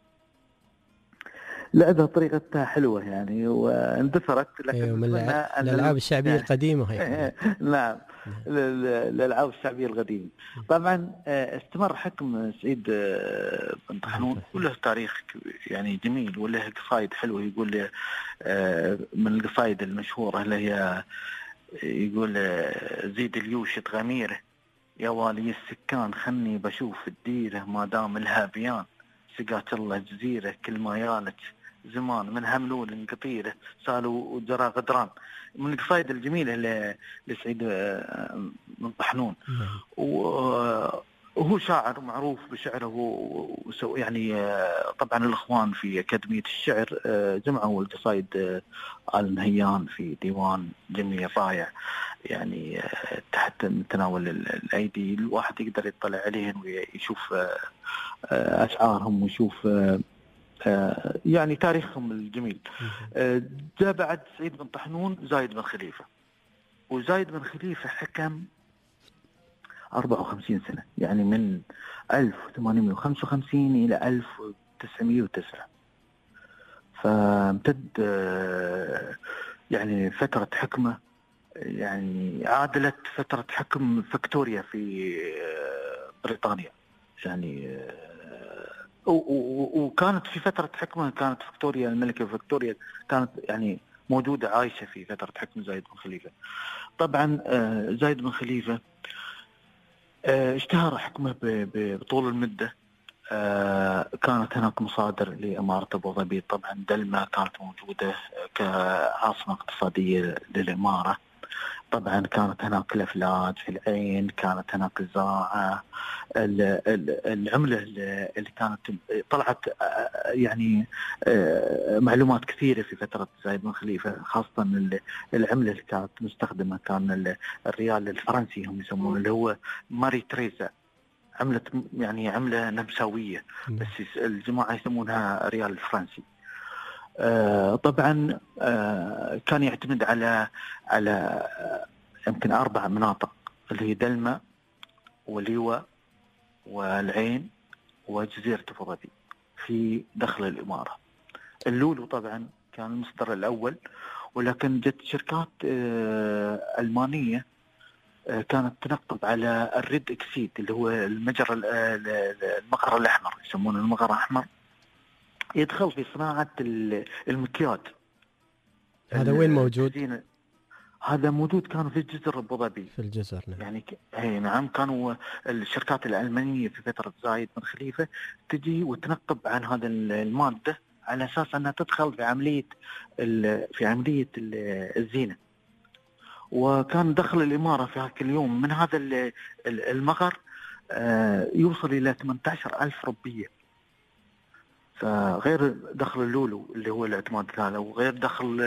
لعبة طريقتها حلوة يعني، واندثرت. لكن أيوة، من الألعاب الشعبية يعني القديمة هي. نعم، الألعاب الشعبية القديمة. طبعا استمر حكم سعيد بن طحنون، وله تاريخ يعني جميل، وله قصايد حلوة. يقول من القصايد المشهورة اللي هي يقول زيد اليوش غميره، يا والي السكان خلني بشوف الديرة ما دام لها بيان، سقات الله جزيرة كل ما يالك زمان، من هملول قطيرة سالوا وجرى غدران. من القصايد الجميلة لسعيد بن طحنون. وهو شاعر معروف بشعره، يعني طبعا الإخوان في أكاديمية الشعر جمعوا القصايد آل نهيان في ديوان جميل رائع، يعني تحت متناول الأيدي، الواحد يقدر يطلع عليهم ويشوف أشعارهم ويشوف يعني تاريخهم الجميل. جاء بعد سعيد بن طحنون زايد بن خليفة، وزايد بن خليفة حكم أربعة وخمسين سنة، يعني من ألف وثمانمائة وخمسة وخمسين إلى ألف وتسعمائة وتسعة. فامتد يعني فترة حكمه يعني عادلت فترة حكم فيكتوريا في بريطانيا يعني. وكانت في فترة حكمه كانت فيكتوريا الملكة فيكتوريا كانت يعني موجودة عايشة في فترة حكم زايد بن خليفة. طبعا زايد بن خليفة اشتهر حكمه بطول المدة. كانت هناك مصادر لإمارة أبو ظبي، طبعا دلما كانت موجودة كعاصمة اقتصادية للإمارة. طبعا كانت هناك الأفلاج في العين، كانت هناك الزراعة، ال- ال- العملة اللي كانت طلعت يعني معلومات كثيرة في فترة زايد بن خليفة، خاصة العملة اللي كانت مستخدمة كان الريال الفرنسي هم يسمونه، اللي هو ماري تريزا، عملة يعني عملة نمساوية بس الجماعة يسمونها ريال الفرنسي. آه طبعا آه كان يعتمد على على آه يمكن أربع مناطق اللي هي دلمة وليوة والعين وجزيرة أبو ظبي في دخل الإمارة. اللولو طبعا كان المصدر الأول، ولكن جت شركات آه ألمانية آه كانت تنقب على الريد اكسيد اللي هو المجرى المغر الأحمر، يسمونه المغر الأحمر، يدخل في صناعة المكياج. هذا وين موجود؟ هذا موجود كان في الجزر أبو ظبي، في الجزر نعم. يعني ك... هي نعم كانوا الشركات الألمانية في فترة زايد بن خليفة تجي وتنقب عن هذا المادة على أساس أنها تدخل في عملية ال... في عملية ال... الزينة. وكان دخل الإمارة في هذا اليوم من هذا المغر آه يوصل إلى ثمانية عشر ألف روبية، فغير دخل اللولو اللي هو الاعتماد هذا، وغير دخل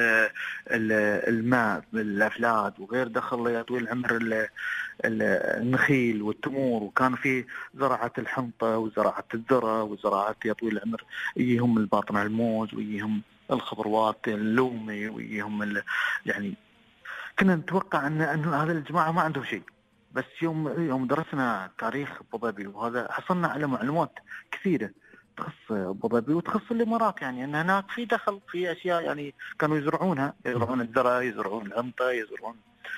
الماء بالأفلاج، وغير دخل يا طويل العمر النخيل والتمور، وكان في زراعة الحنطة وزراعة الذرة وزراعة يا طويل العمر يجيهم الباطن الموز ويجيهم الخضروات اللومي ويجيهم يعني كنا نتوقع أن أن هذا الجماعة ما عندهم شيء. بس يوم يوم درسنا تاريخ أبو ظبي وهذا حصلنا على معلومات كثيرة تخص أبو ظبي وتخص الإمارات، يعني أن هناك في دخل في أشياء يعني كانوا يزرعونها، يزرعون الذرة، يزرعون الحنطة، يزرعون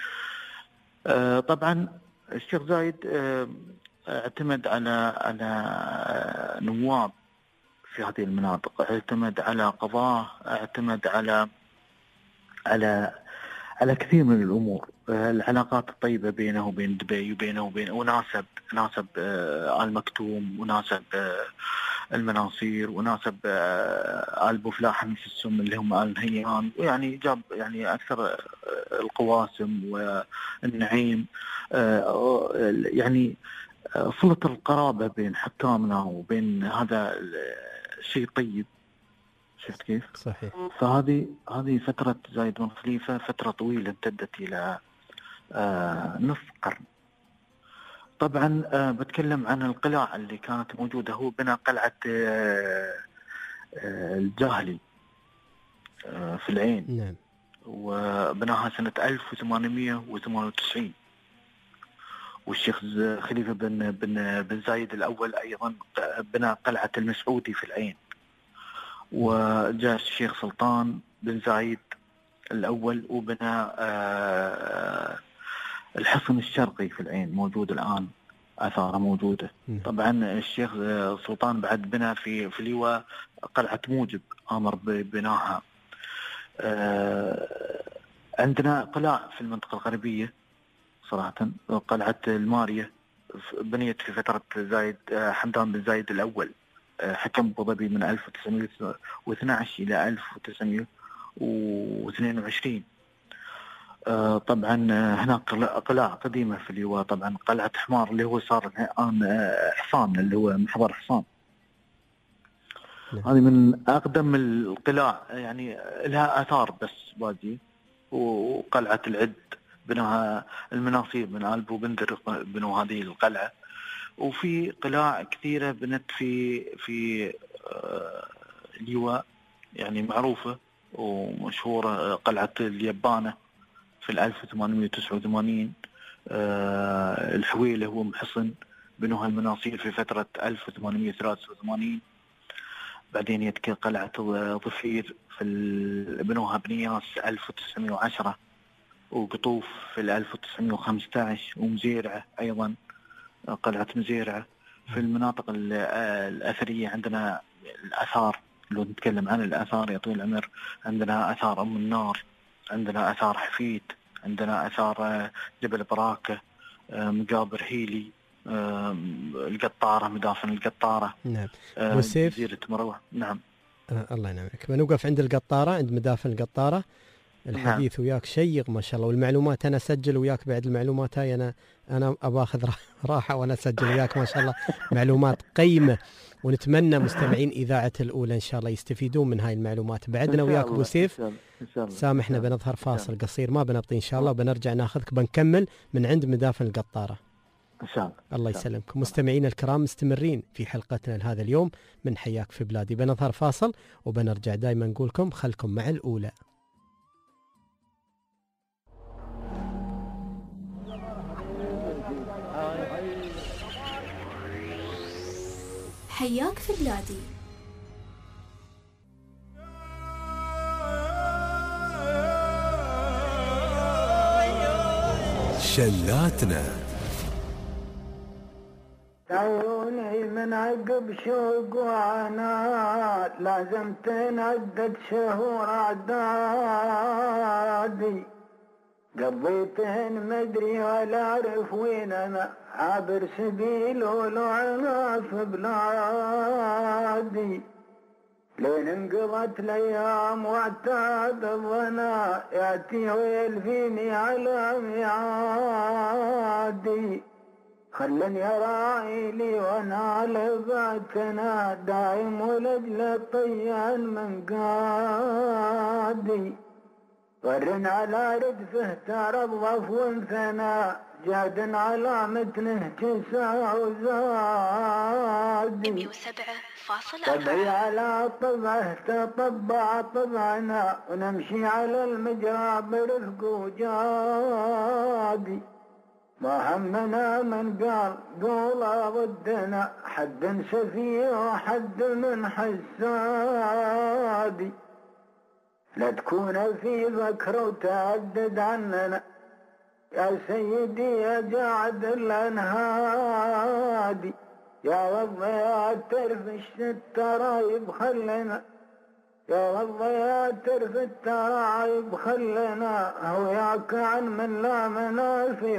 آه طبعا الشيخ زايد آه اعتمد على على نواب في هذه المناطق، اعتمد على قضاة، اعتمد على على على كثير من الأمور. العلاقات الطيبة بينه وبين دبي وبينه وبين وناسب ناسب آه آل مكتوم، وناسب آه المناصير، وناسب آه آل بوفلاح نفسهم اللي هم آل نهيان، ويعني جاب يعني أكثر آه القواسم والنعيم. آه يعني آه صلة القرابة بين حكامنا وبين هذا الشيء طيب. شفت كيف؟ صحيح. فهذه هذه فترة زايد بن خليفة فترة طويلة امتدت إلى آه نصف قرن. طبعا آه بتكلم عن القلاع اللي كانت موجودة. هو بنى قلعة آه آه الجاهلي آه في العين. نعم. وبناها سنة ألف وثمانمئة وثمانية وتسعين. والشيخ خليفة بن بن بن زايد الأول أيضا بنى قلعة المسعودي في العين. وجاء الشيخ سلطان بن زايد الأول وبنى آه الحصن الشرقي في العين، موجود الآن، آثاره موجودة. طبعا الشيخ سلطان بعد بنى في في ليوة قلعة موجب، أمر ببناها. آه عندنا قلاع في المنطقة الغربية صراحة. قلعة المارية بنيت في فترة زايد حمدان بن زايد الأول، حكم أبو ظبي من ألف وتسعمئة واثني عشر إلى ألف وتسعمئة واثنين وعشرين. طبعا هناك قلاع قديمة في اللواء، طبعا قلعة حمار اللي هو صار الآن حصان اللي هو محور حصان. هذه من أقدم القلاع، يعني لها آثار بس باقي. وقلعة العد بناها المناصير من آل بوبندر، بنوا هذه القلعة. وفي قلاع كثيرة بنت في في اللواء يعني معروفة ومشهورة. قلعة اليبانة في ألف وثمانمئة وتسعة وثمانين. الحويلة هو محصن، بنوها المناصير في فترة ألف وثمانمئة وثلاثة وثمانين. بعدين يتكي قلعة ظفير في بنوها بنياس ألف وتسعمئة وعشرة، وقطوف في ألف وتسعمئة وخمسة عشر، ومزيرعة أيضا قلعة مزيرعة. في المناطق الأثرية عندنا الآثار، لو نتكلم عن الآثار يا طويل العمر، عندنا آثار أم النار، عندنا آثار حفيد، عندنا آثار جبل براكة، مقابر هيلي، القطارة، مدافن القطارة. نعم. والسيف جزيرة مروة. نعم. آه الله ينعمك. بنوقف عند القطارة، عند مدافن القطارة. الحديث نعم. وياك شيق ما شاء الله، والمعلومات أنا أسجل وياك بعد المعلومات هاي، أنا أنا أباخذ راحة وأنا أسجل وياك ما شاء الله معلومات قيمة، ونتمنى مستمعين إذاعة الأولى إن شاء الله يستفيدون من هاي المعلومات. بعدنا وياك أبو سيف، سامحنا بنظهر فاصل قصير ما بنبطي إن شاء الله، وبنرجع ناخذك بنكمل من عند مدافن القطارة إن شاء الله. الله يسلمكم. مستمعين الكرام مستمرين في حلقتنا لهذا اليوم من حياك في بلادي، بنظهر فاصل وبنرجع. دائما نقول لكم خلكم مع الأولى. حياك في بلادي. شلاتنا عيوني من عقب شوق وعناد، لازم تنعدد شهور عدادي، قضيتهن مدري ولا اعرف وين انا، عابر سبيل ولو عنا في بلادي، لين انقضت الايام واعتاد الظنا، ياتي ويل فيني على ميعادي، خلني راعيلي وانا لبعتنا، دايم ولجل الطيان من قادي، غرن على ردفه ترى الضف وانثنى، جاد على متنه جسا وزادي، مية وسبعة فاصل طبعي على طبعه تطبع طبعنا، ونمشي على المجرى برفق وجادي، ما همنا من قال قولا ضدنا، حد سفيه وحد من حسادي، لا تكون في ذكر وتعدد عننا، يا سيدي يا جاعد الانهادي، يا رب يا ترفش الترايب خلنا، يا رب يا ترف الترايب خلنا، هوياك عن من لا منافي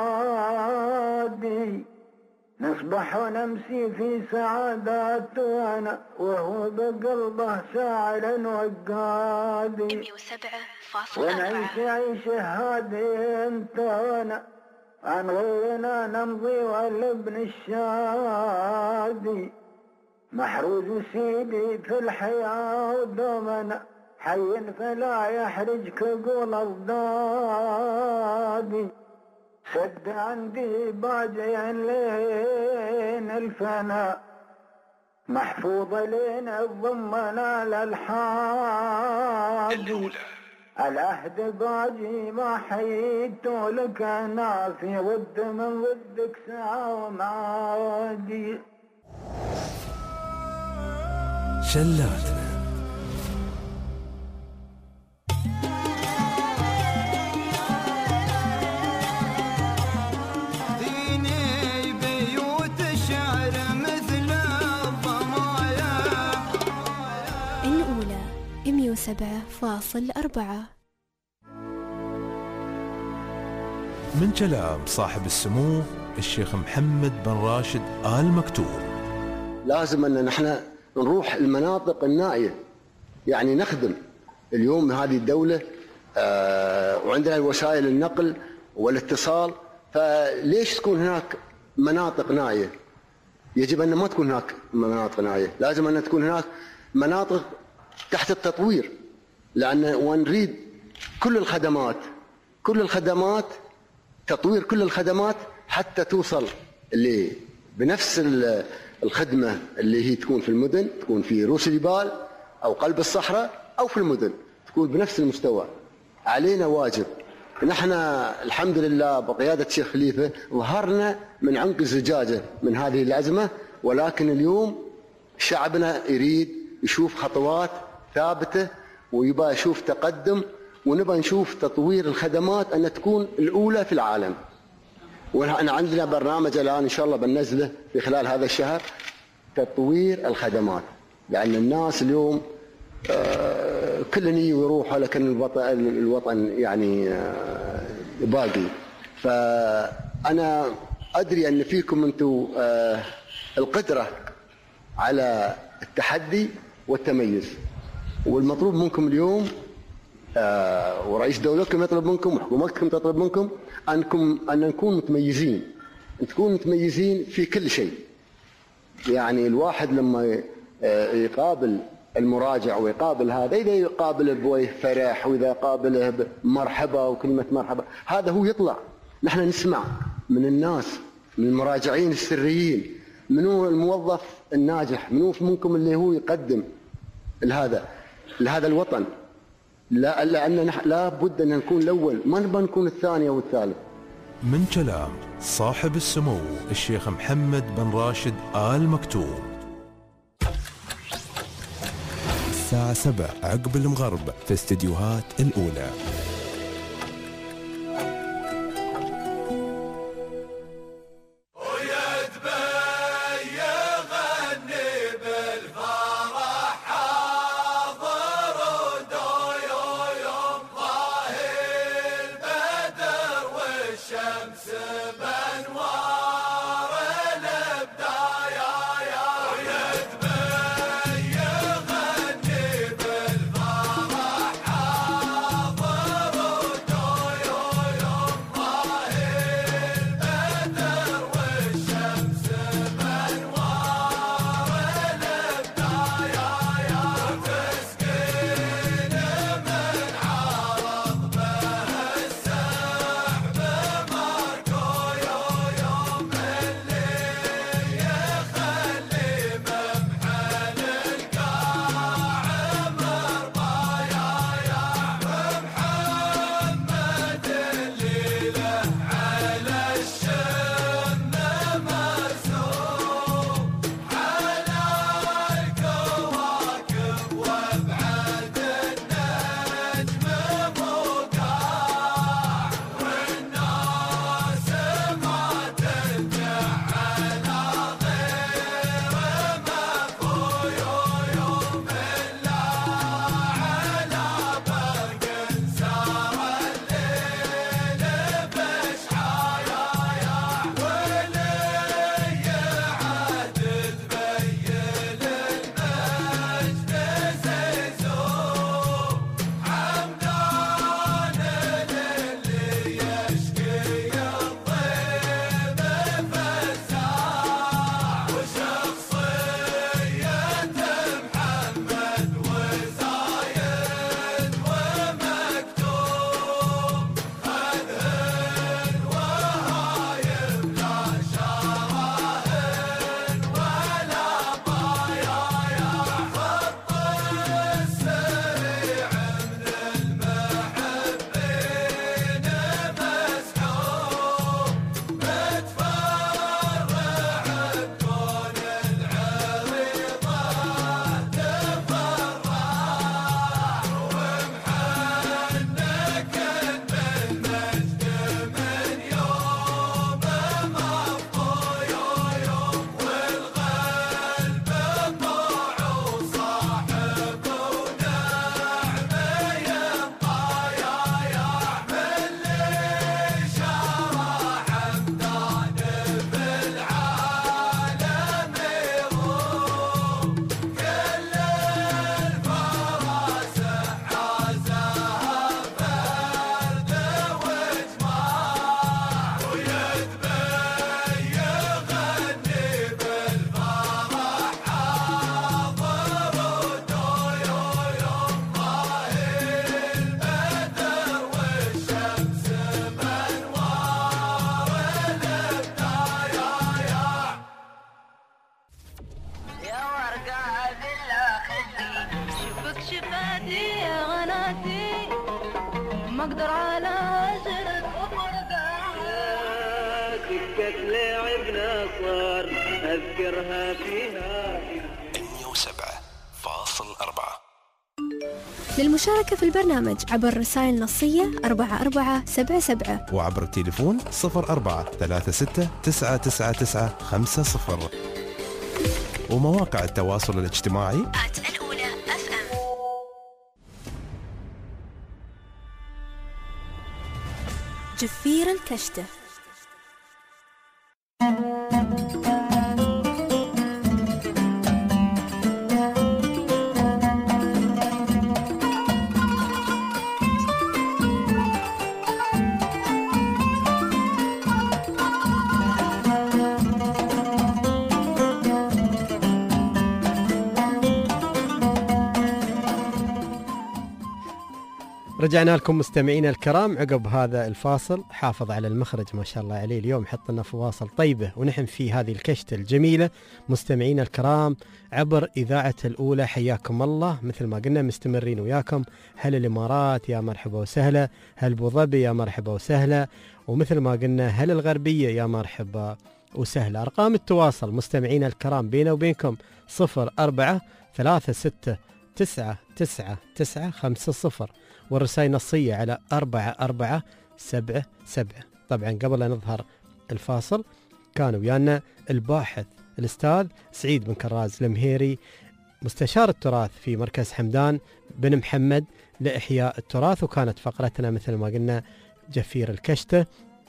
وادي، نصبح ونمسي في سعادات وانا، وهو بقلبه شاعر وقادي، مية وسبعة فاصل ونعيش عيش هادي انت وانا، عن غيرنا نمضي والابن الشادي، محروز سيدي في الحياة ودومنا، حي فلا يحرجك قول الضادي، سد عندي باجي لين الفنا، محفوظ لين الضمنا للحادي، العهد باجي ما حييت لك انا، في ود من ضدك ساعة ومعادي. شلاتنا ديني بيوت الشعر مثل الضمايا. الأولى مية وسبعة فاصل أربعة. من كلام صاحب السمو الشيخ محمد بن راشد آل مكتوم، لازم أن نحن نروح المناطق النائية، يعني نخدم اليوم هذه الدولة، آه وعندنا وسائل النقل والاتصال، فليش تكون هناك مناطق نائية؟ يجب أن ما تكون هناك مناطق نائية، لازم أن تكون هناك مناطق تحت التطوير، لأن ونريد كل الخدمات كل الخدمات تطوير كل الخدمات حتى توصل اللي بنفس الخدمة اللي هي تكون في المدن، تكون في رؤوس الجبال أو قلب الصحراء أو في المدن، تكون بنفس المستوى. علينا واجب، نحن الحمد لله بقيادة الشيخ خليفة ظهرنا من عنق الزجاجة من هذه الأزمة، ولكن اليوم شعبنا يريد يشوف خطوات ثابتة، ويبقى يشوف تقدم، ونبقى نشوف تطوير الخدمات أن تكون الأولى في العالم. ونحن عندنا برنامج الآن إن شاء الله بننزله في خلال هذا الشهر، تطوير الخدمات، لأن الناس اليوم آه كل نية ويروح، لكن الوطن, الوطن يعني آه باقي. فأنا أدري أن فيكم أنتم آه القدرة على التحدي والتميز، والمطلوب منكم اليوم آه ورئيس دولتكم يطلب منكم وحكومتكم تطلب منكم أنكم أن نكون متميزين، أن تكونوا متميزين في كل شيء. يعني الواحد لما يقابل المراجع ويقابل هذا، إذا يقابله بوجه فرح وإذا قابله بمرحبا وكلمة مرحبا، هذا هو يطلع. نحن نسمع من الناس، من المراجعين السريين، منو الموظف الناجح، منو منكم اللي هو يقدم لهذا لهذا الوطن. لا لأن لا بد أن نكون الأول، ما نبغى نكون الثاني أو الثالث. من كلام صاحب السمو الشيخ محمد بن راشد آل مكتوم. الساعة سبعة عقب المغرب في استديوهات الأولى. اقدر على هجرك وفرقك سكة لعبنا صار اذكرها فيها مية وسبعة فاصل أربعة. للمشاركة في البرنامج عبر الرسائل النصية أربعة أربعة سبعة سبعة وعبر التليفون صفر أربعة ثلاثة ستة تسعة تسعة تسعة خمسة صفر ومواقع التواصل الاجتماعي الأولى أف أم. جفير الكشتة. رجعنا لكم مستمعينا الكرام عقب هذا الفاصل. حافظ على المخرج ما شاء الله عليه اليوم، حط لنا فواصل طيبة ونحن في هذه الكشتة الجميلة. مستمعينا الكرام عبر إذاعة الأولى حياكم الله. مثل ما قلنا مستمرين وياكم. هل الإمارات يا مرحبا وسهلا، هل أبو ظبي يا مرحبا وسهلا، ومثل ما قلنا هل الغربية يا مرحبا وسهلا. أرقام التواصل مستمعينا الكرام بيننا وبينكم صفر أربعة ثلاثة ستة تسعة تسعة تسعة خمسة صفر، والرسائل نصية على أربعة أربعة سبعة سبعة. طبعا قبل أن نظهر الفاصل كان ويانا الباحث الأستاذ سعيد بن كراز المهيري، مستشار التراث في مركز حمدان بن محمد لإحياء التراث، وكانت فقرتنا مثل ما قلنا جفير الكشتة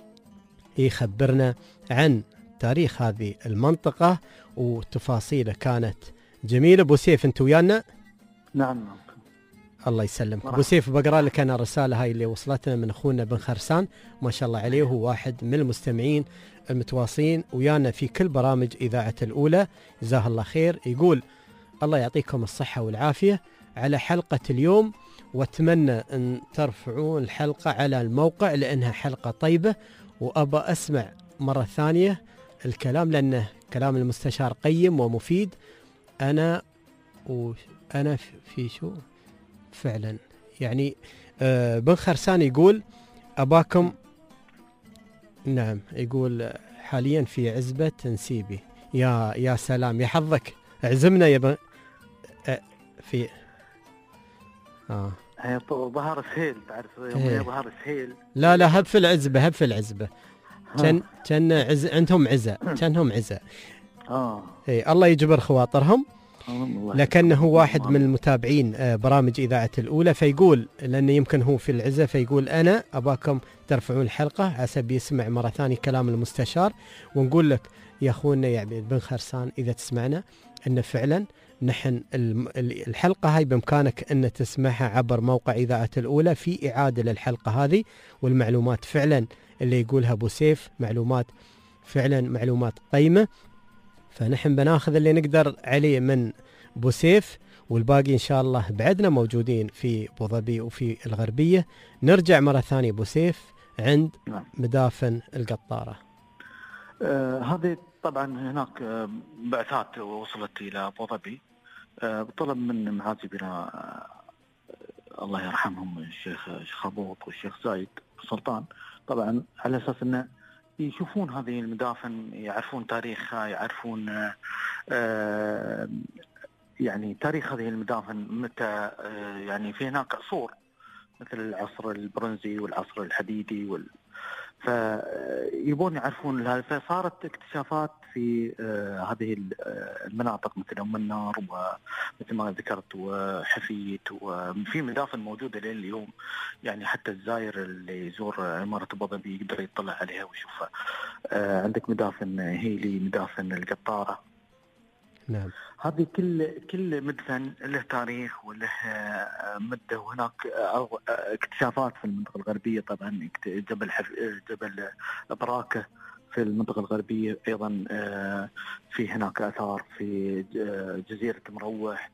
يخبرنا عن تاريخ هذه المنطقة وتفاصيله كانت جميلة. أبو سيف أنت ويانا؟ نعم. الله يسلمك أبو سيف. بقرأ لك أنا الرسالة هاي اللي وصلتنا من أخونا بن خرسان ما شاء الله عليه، هو واحد من المستمعين المتواصلين ويانا في كل برامج إذاعة الأولى، جزاه الله خير. يقول الله يعطيكم الصحة والعافية على حلقة اليوم، واتمنى أن ترفعون الحلقة على الموقع لأنها حلقة طيبة، وأبى أسمع مرة ثانية الكلام لأنه كلام المستشار قيم ومفيد. أنا وأنا في شو فعلا يعني. آه بن خرسان يقول أباكم، نعم يقول حاليا في عزبة نسيبي. يا يا سلام يا حظك، اعزمنا يا بن آه في آه هي ظهر سهيل، تعرف يوم ظهر سهيل. لا لا هب في العزبة، هب في العزبة كان كان عز عندهم عزة، كانهم عزة. اه اي الله يجبر خواطرهم. لكنه واحد من المتابعين برامج إذاعة الأولى، فيقول لأنه يمكن هو في العزة، فيقول أنا أباكم ترفعون الحلقة عسى يسمع مرة ثانية كلام المستشار. ونقول لك يا أخونا يا عبيد بن خرسان إذا تسمعنا أن فعلا نحن الحلقة هاي بإمكانك أن تسمعها عبر موقع إذاعة الأولى في إعادة للحلقة هذه، والمعلومات فعلا اللي يقولها أبو سيف معلومات فعلا معلومات قيمة. فنحن بناخذ اللي نقدر عليه من أبو سيف، والباقي إن شاء الله بعدنا موجودين في أبو ظبي وفي الغربية. نرجع مرة ثانية أبو سيف عند مدافن القطارة. آه هذه طبعا هناك آه بعثات وصلت إلى أبو ظبي آه بطلب من معازبنا آه الله يرحمهم الشيخ خبوط والشيخ زايد سلطان، طبعا على أساس أنه يشوفون هذه المدافن، يعرفون تاريخها، يعرفون آه يعني تاريخ هذه المدافن متى آه يعني في هناك عصور مثل العصر البرونزي والعصر الحديدي وال فيبون يعرفون هذا. فصارت اكتشافات في آه هذه المناطق مثل أم النار ومثل ما ذكرت وحفيت، وفي مدافن موجودة لين اليوم، يعني حتى الزائر اللي يزور عمارة أبو ظبي يقدر يطلع عليها ويشوفها. آه عندك مدافن هيلي، مدافن القطارة. نعم. هذه كل كل مدفن له تاريخ وله مدة، وهناك اكتشافات في المنطقة الغربية. طبعا جبل حف... جبل براكة في المنطقة الغربية أيضا في هناك آثار، في جزيرة مروح،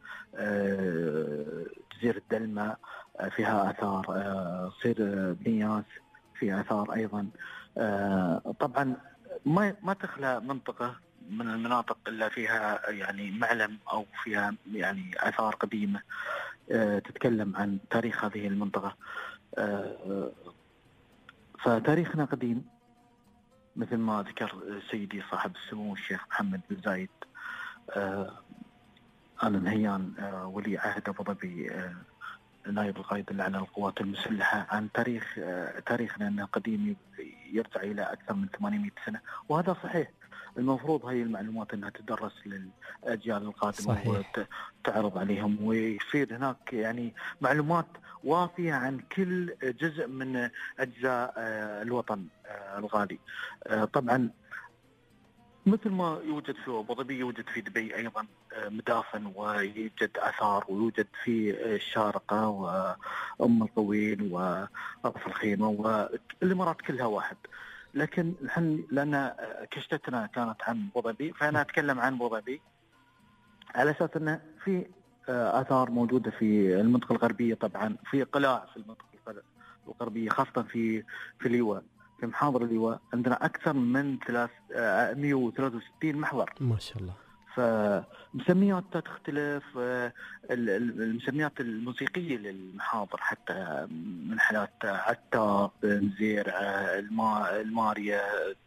جزيرة دلمة فيها آثار، صير بنياس في آثار أيضا. طبعا ما ما تخلى منطقة من المناطق اللي فيها يعني معلم أو فيها يعني آثار قديمة أه تتكلم عن تاريخ هذه المنطقة. أه فتاريخنا قديم مثل ما ذكر سيدي صاحب السمو الشيخ محمد بن زايد أه آل نهيان أه ولي عهد أبو ظبي أه نائب القائد الأعلى للقوات المسلحة، عن تاريخ أه تاريخنا أنه قديم يرجع إلى أكثر من ثمانمائة سنة، وهذا صحيح. المفروض هاي المعلومات أنها تدرس للأجيال القادمة وتعرض عليهم، ويصير هناك يعني معلومات وافية عن كل جزء من أجزاء الوطن الغالي. طبعا مثل ما يوجد في أبو ظبي يوجد في دبي أيضا مدافن، ويوجد آثار، ويوجد في الشارقة وأم القويل ورأس الخيمة، والإمارات كلها واحد. لكن نحن لأن كشتتنا كانت عن أبو ظبي، فأنا أتكلم عن أبو ظبي على أساس أنه في آثار موجودة في المنطقة الغربية. طبعا في قلاع في المنطقة الغربية، خاصة في في اللواء. في محاضر اللواء عندنا أكثر من مئة وثلاثة وستين محور ما شاء الله. فمسمياتها تختلف، المسميات الموسيقية للمحاضر حتى من حالات عتاب، مزيرعة، المارية،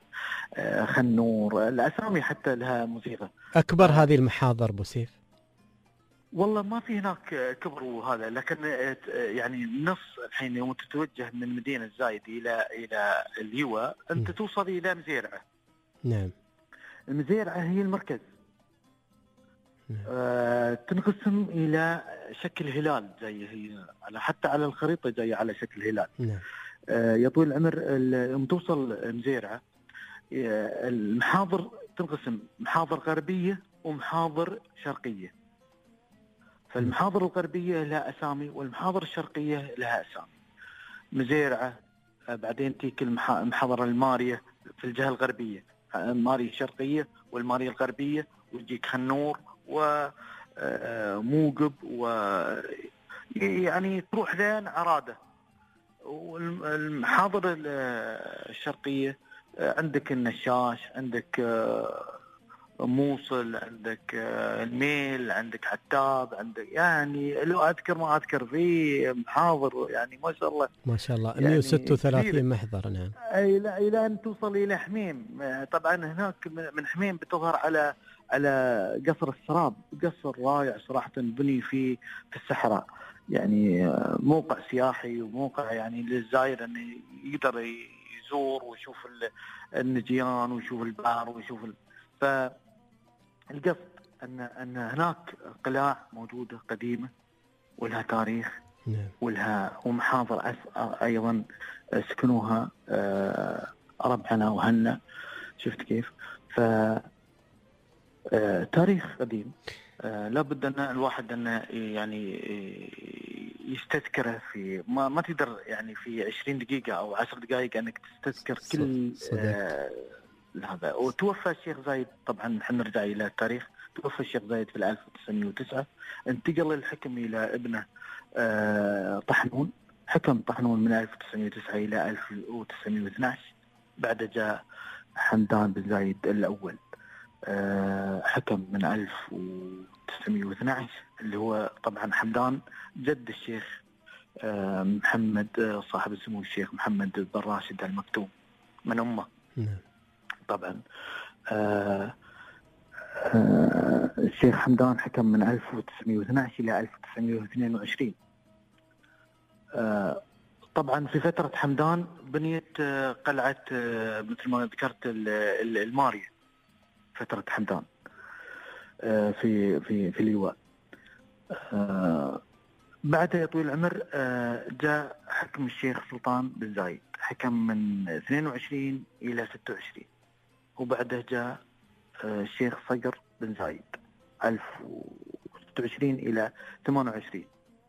خنور، الأسامي حتى لها موسيقى. أكبر هذه المحاضر بوسيف؟ والله ما في هناك كبر وهذا، لكن يعني نص الحين يوم تتوجه من مدينة زايد إلى إلى اللواء أنت م. توصل إلى مزيرعة. نعم. المزيرعة هي المركز. نعم. آه تنقسم إلى شكل هلال، زي هي على حتى على الخريطة جاية على شكل هلال. نعم. آه يا طويل العمر يوم توصل مزيرعة المحاضر تنقسم محاضر غربية ومحاضر شرقية. فالمحاضر الغربية لها أسامي والمحاضر الشرقية لها أسامي. مزيرعة، بعدين تيك المحاضرة المارية في الجهة الغربية، المارية الشرقية والمارية الغربية، ويجيك خنور وموقب، ويعني تروح لين عرادة. والمحاضر الشرقية عندك النشاش، عندك موصل، عندك الميل، عندك عتاب، عندك يعني لو أذكر ما أذكر في محاضر يعني ما شاء الله ما شاء الله مئة وستة وثلاثين يعني محضر. نعم. إلى إلى أن توصل إلى حميم. طبعا هناك من حميم بتظهر على على قصر السراب، قصر رائع صراحة بني في في الصحراء، يعني موقع سياحي وموقع يعني للزائر أنه يقدر يزور ويشوف النجيان ويشوف البحر ويشوف ال... ف القصد أن أن هناك قلاع موجودة قديمة ولها تاريخ. نعم. ولها ومحاضر أيضا سكنوها ربعنا وهنا، شفت كيف؟ ف تاريخ قديم لابد أن الواحد أن يعني يستذكره في ما ما تقدر يعني في عشرين دقيقة أو عشر دقائق أنك تستذكر كل هذا. وتوفى الشيخ زايد، طبعا حنرجع إلى التاريخ، توفى الشيخ زايد في ألف وتسعمئة وتسعة، انتقل الحكم إلى ابنه طحنون، حكم طحنون من ألف وتسعمئة وتسعة إلى ألف وتسعمئة واثني عشر. بعد جاء حمدان بن زايد الأول حكم من ألف وتسعمئة واثني عشر، اللي هو طبعا حمدان جد الشيخ محمد صاحب السمو الشيخ محمد بن راشد المكتوم من أمه. نعم. طبعا آه آه الشيخ حمدان حكم من ألف وتسعمئة واثني عشر إلى ألف وتسعمئة واثنين وعشرين. آه طبعا في فترة حمدان بنيت آه قلعة آه مثل ما ذكرت المارية، فترة حمدان آه في في في اللواء. آه بعد يا طويل العمر آه جاء حكم الشيخ سلطان بن زايد، حكم من اثنين وعشرين إلى ستة وعشرين. وبعده جاء الشيخ صقر بن زايد ألف وستة وعشرين إلى ثمانية وعشرين.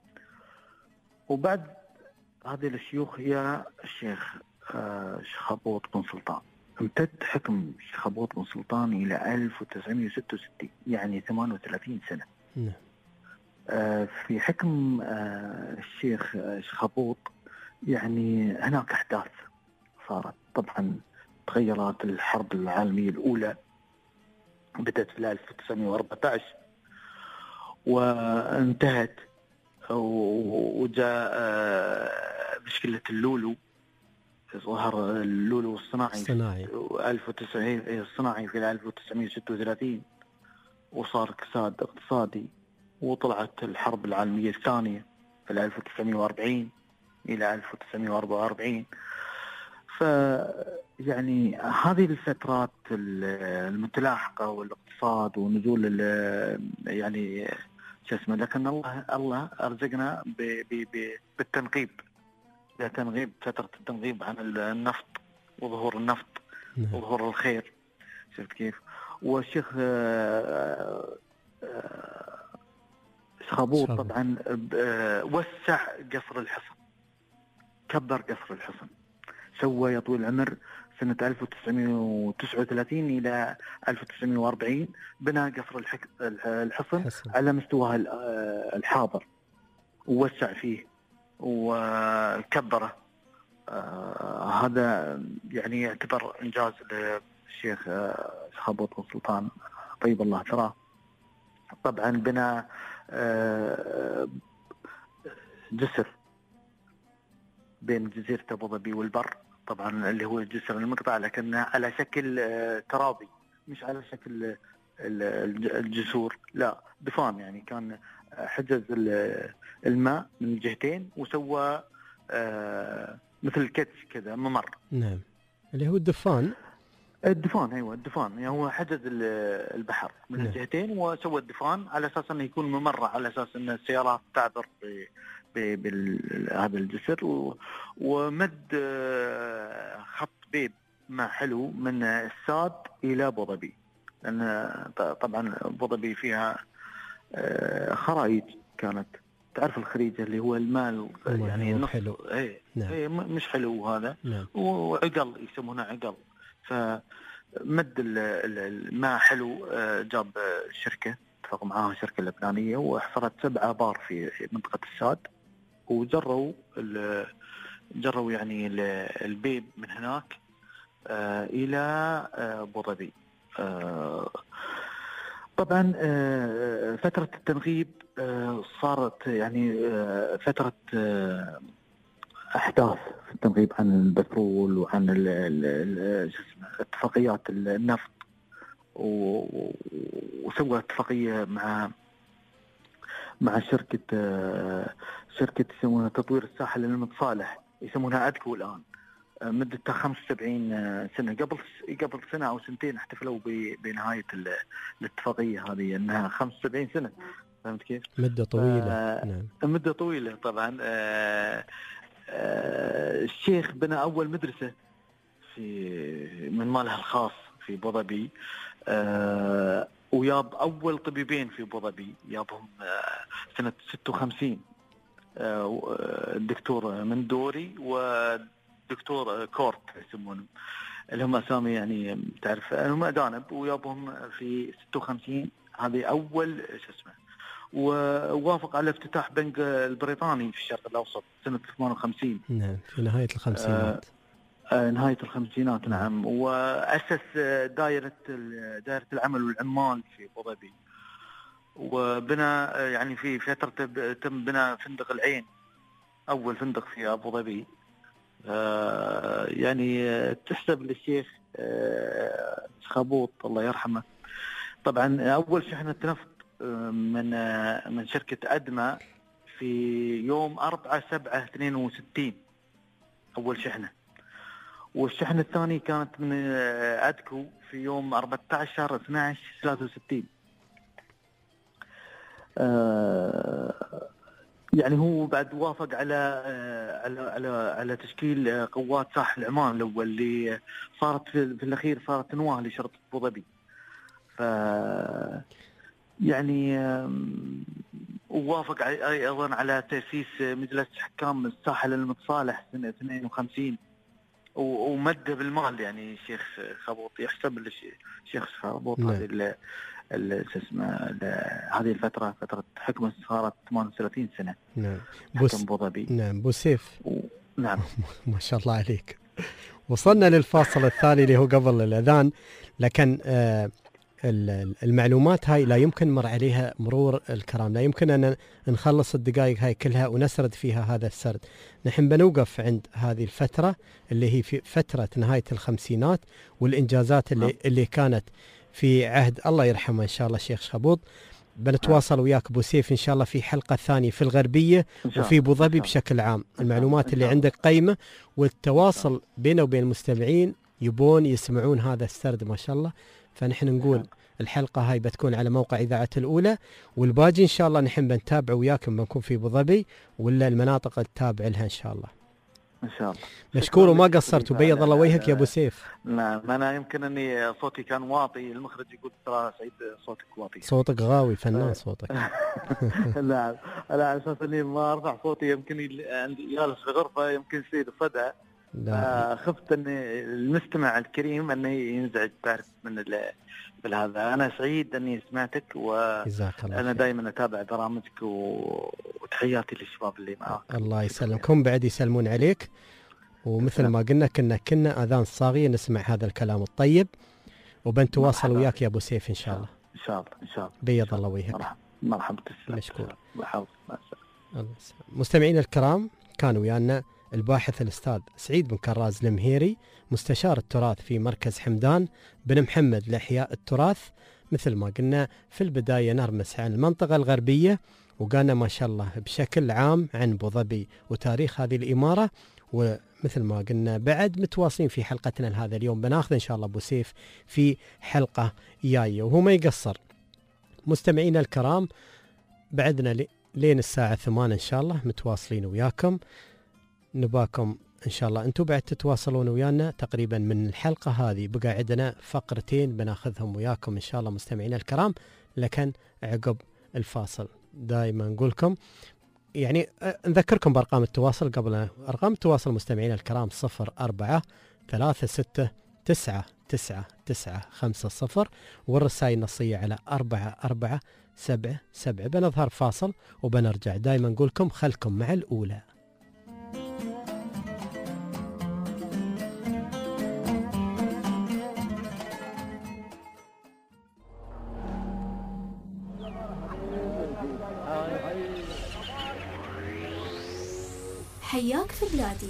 وبعد هذه الشيوخ يا الشيخ شخابوط بن سلطان، امتد حكم شخابوط بن سلطان إلى ألف وتسعمئة وستة وستين، يعني ثمانية وثلاثين سنة. نعم. في حكم الشيخ شخابوط يعني هناك أحداث صارت. طبعا تغيرات الحرب العالمية الأولى بدأت في ألف وتسعمئة وأربعة عشر وانتهت، وجاء مشكلة اللولو، ظهر اللولو الصناعي الصناعي ألف وتسعمئة الصناعي في ألف وتسعمئة وستة وثلاثين، وصار كساد اقتصادي، وطلعت الحرب العالمية الثانية في ألف وتسعمئة وأربعين إلى ألف وتسعمئة وأربعة وأربعين. ف يعني هذه الفترات المتلاحقة والاقتصاد ونزول يعني شو اسمه، لكن الله الله أرزقنا ب ب بالتنغيب، تنغيب فترة التنغيب عن النفط وظهور النفط وظهور الخير، شفت كيف؟ والشيخ شخابوط طبعا وسع قصر الحصن، كبر قصر الحصن، سوى يا طويل العمر سنة ألف وتسعمئة وتسعة وثلاثين إلى ألف وتسعمئة وأربعين بنى قصر الحصن حسن. على مستوى الحاضر، ووسع فيه وكبره. آه هذا يعني يعتبر إنجاز للشيخ آه خابوط السلطان طيب الله ثراه. طبعا بنى آه جسر بين جزيرة أبو ظبي والبر، طبعا اللي هو الجسر المقطع لكنه على شكل آه ترابي، مش على شكل الجسور، لا ضفان، يعني كان حجز الماء من الجهتين وسوى آه مثل الكتش كذا ممر. نعم اللي هو الدفان. الدفان ايوه الدفان، يعني هو حجز البحر من نعم. الجهتين وسوى الدفان على اساس انه يكون ممر، على اساس ان السيارات تعبر بهذا الجسر، ومد خط بيب ما حلو من الساد الى ابو ظبي، لان طبعا ابو ظبي فيها خرايج كانت، تعرف الخريج اللي هو المال يعني نص حلو. اي نعم. اي مش حلو هذا. نعم. وعقل يسمونه عقل، فمد الماء حلو. جاب شركه، اتفق معاها شركه لبنانيه وحفرت سبع ابار في منطقه الساد، وجروا جروا يعني البيب من هناك الى ابو ظبي. طبعا فترة التنغيب صارت يعني فترة أحداث في التنغيب عن البترول وعن اتفاقيات النفط، وسوى اتفاقية مع مع شركة شركة يسمونها تطوير الساحل المتصالح، يسمونها أدكو الآن، مدتها خمسة وسبعين سنة. قبل قبل سنة أو سنتين احتفلوا بنهاية الاتفاقية هذه، أنها خمسة وسبعين سنة. فهمت كيف؟ مدة طويلة. آه نعم. مدة طويلة طبعا. آه آه الشيخ بنى أول مدرسة في من مالها الخاص في أبو ظبي، آه وياب أول طبيبين في أبو ظبي، يابهم آه سنة ستة وخمسين، آه الدكتور مندوري و دكتور كورت يسمونهم، اللي هم اسامي يعني تعرف هم اجانب، ويابهم في ستة وخمسين. هذه اول شو اسمه. ووافق على افتتاح بنك البريطاني في الشرق الاوسط سنه ثمانية وخمسين. نعم في نهايه الخمسينات. آه نهايه الخمسينات نعم. واسس دائره دائره العمل والعمال في ابو ظبي، وبنى يعني في فتره تم بناء فندق العين، اول فندق في ابو ظبي. آه يعني تحسب للشيخ آه خابوط الله يرحمه. طبعا أول شحنة نفط آه من آه من شركة أدما في يوم أربعة سبعة اثنين وستين أول شحنة، والشحنة الثانية كانت من آه أدكو في يوم أربعة عشر اثنا عشر ثلاثة وستين. آه يعني هو بعد وافق على على على, على تشكيل قوات ساحل عمان الاول، اللي صارت في, في الاخير صارت نواه لشرطه ابو ظبي. ف يعني ووافق ايضا على تاسيس مجلس حكام الساحل المتصالح سنه اثنين وخمسين، ومد بالمال. يعني الشيخ خابوط يحسب للشيخ خابوط هذه شو اسمه هذه الفترة فترة حكمه صارت ثمانية وثلاثين سنة. نعم. حكم أبو ظبي. نعم بو سيف. و... نعم. ما شاء الله عليك. وصلنا للفاصل الثاني اللي هو قبل الأذان، لكن آه المعلومات هاي لا يمكن مر عليها مرور الكرام، لا يمكن أن نخلص الدقائق هاي كلها ونسرد فيها هذا السرد. نحن بنوقف عند هذه الفترة اللي هي في فترة نهاية الخمسينات والإنجازات اللي, اللي كانت في عهد الله يرحمه إن شاء الله الشيخ خابوط. بنتواصل وياك أبو سيف إن شاء الله في حلقة ثانية في الغربية وفي أبو ظبي بشكل عام. المعلومات اللي عندك قيمة، والتواصل بينه وبين المستمعين يبون يسمعون هذا السرد ما شاء الله. فنحن نقول الحلقة هاي بتكون على موقع إذاعة الأولى، والباقي إن شاء الله نحن بنتابع وياكم، بنكون في أبو ظبي ولا المناطق التابعة لها إن شاء الله. إن شاء الله. مشكور وما قصرت، وبيض الله وجهك يا أبو سيف. لا ما أنا يمكن أني صوتي كان واطي، المخرج يقول ترى سعيد صوتك واطي. صوتك غاوي فنان صوتك. لا لا على أساس أني ما أرفع صوتي يمكن جالس في غرفة يمكن يصير فجأة. خفت أن المستمع الكريم أنه ينزعج تعرف من هذا. أنا سعيد أني سمعتك، وأنا دائما أتابع برامجك وتحب تحياتي للشباب اللي معاك. الله يسلمكم، بعد يسلمون عليك. ومثل ما قلنا كنا كنا اذان صاغيه نسمع هذا الكلام الطيب، وبنتواصل وياك يا ابو سيف ان شاء الله. ان شاء الله ان شاء الله. بيض الله وجهك. مرحبا تسلم. مشكور. بحاول. مستمعينا الكرام، كان ويانا الباحث الأستاذ سعيد بن كراز المهيري، مستشار التراث في مركز حمدان بن محمد لإحياء التراث. مثل ما قلنا في البداية نرمس عن المنطقة الغربية، وقالنا ما شاء الله بشكل عام عن أبو ظبي وتاريخ هذه الإمارة. ومثل ما قلنا بعد متواصلين في حلقتنا لهذا اليوم، بناخذ إن شاء الله أبو سيف في حلقة جاية وهو ما يقصر. مستمعينا الكرام، بعدنا لين الساعة ثمانية إن شاء الله متواصلين وياكم. نباكم إن شاء الله أنتم بعد تتواصلون ويانا. تقريبا من الحلقة هذه بقى عندنا فقرتين بناخذهم وياكم إن شاء الله مستمعينا الكرام، لكن عقب الفاصل دائما نقولكم يعني نذكركم بأرقام التواصل قبل. أرقام التواصل مستمعينا الكرام صفر أربعة ثلاثة ستة تسعة تسعة تسعة خمسة صفر، والرسائل النصية على أربعة أربعة سبعة سبعة. بنظهر فاصل وبنرجع. دائما نقولكم خلكم مع الأولى. حياك في بلادي.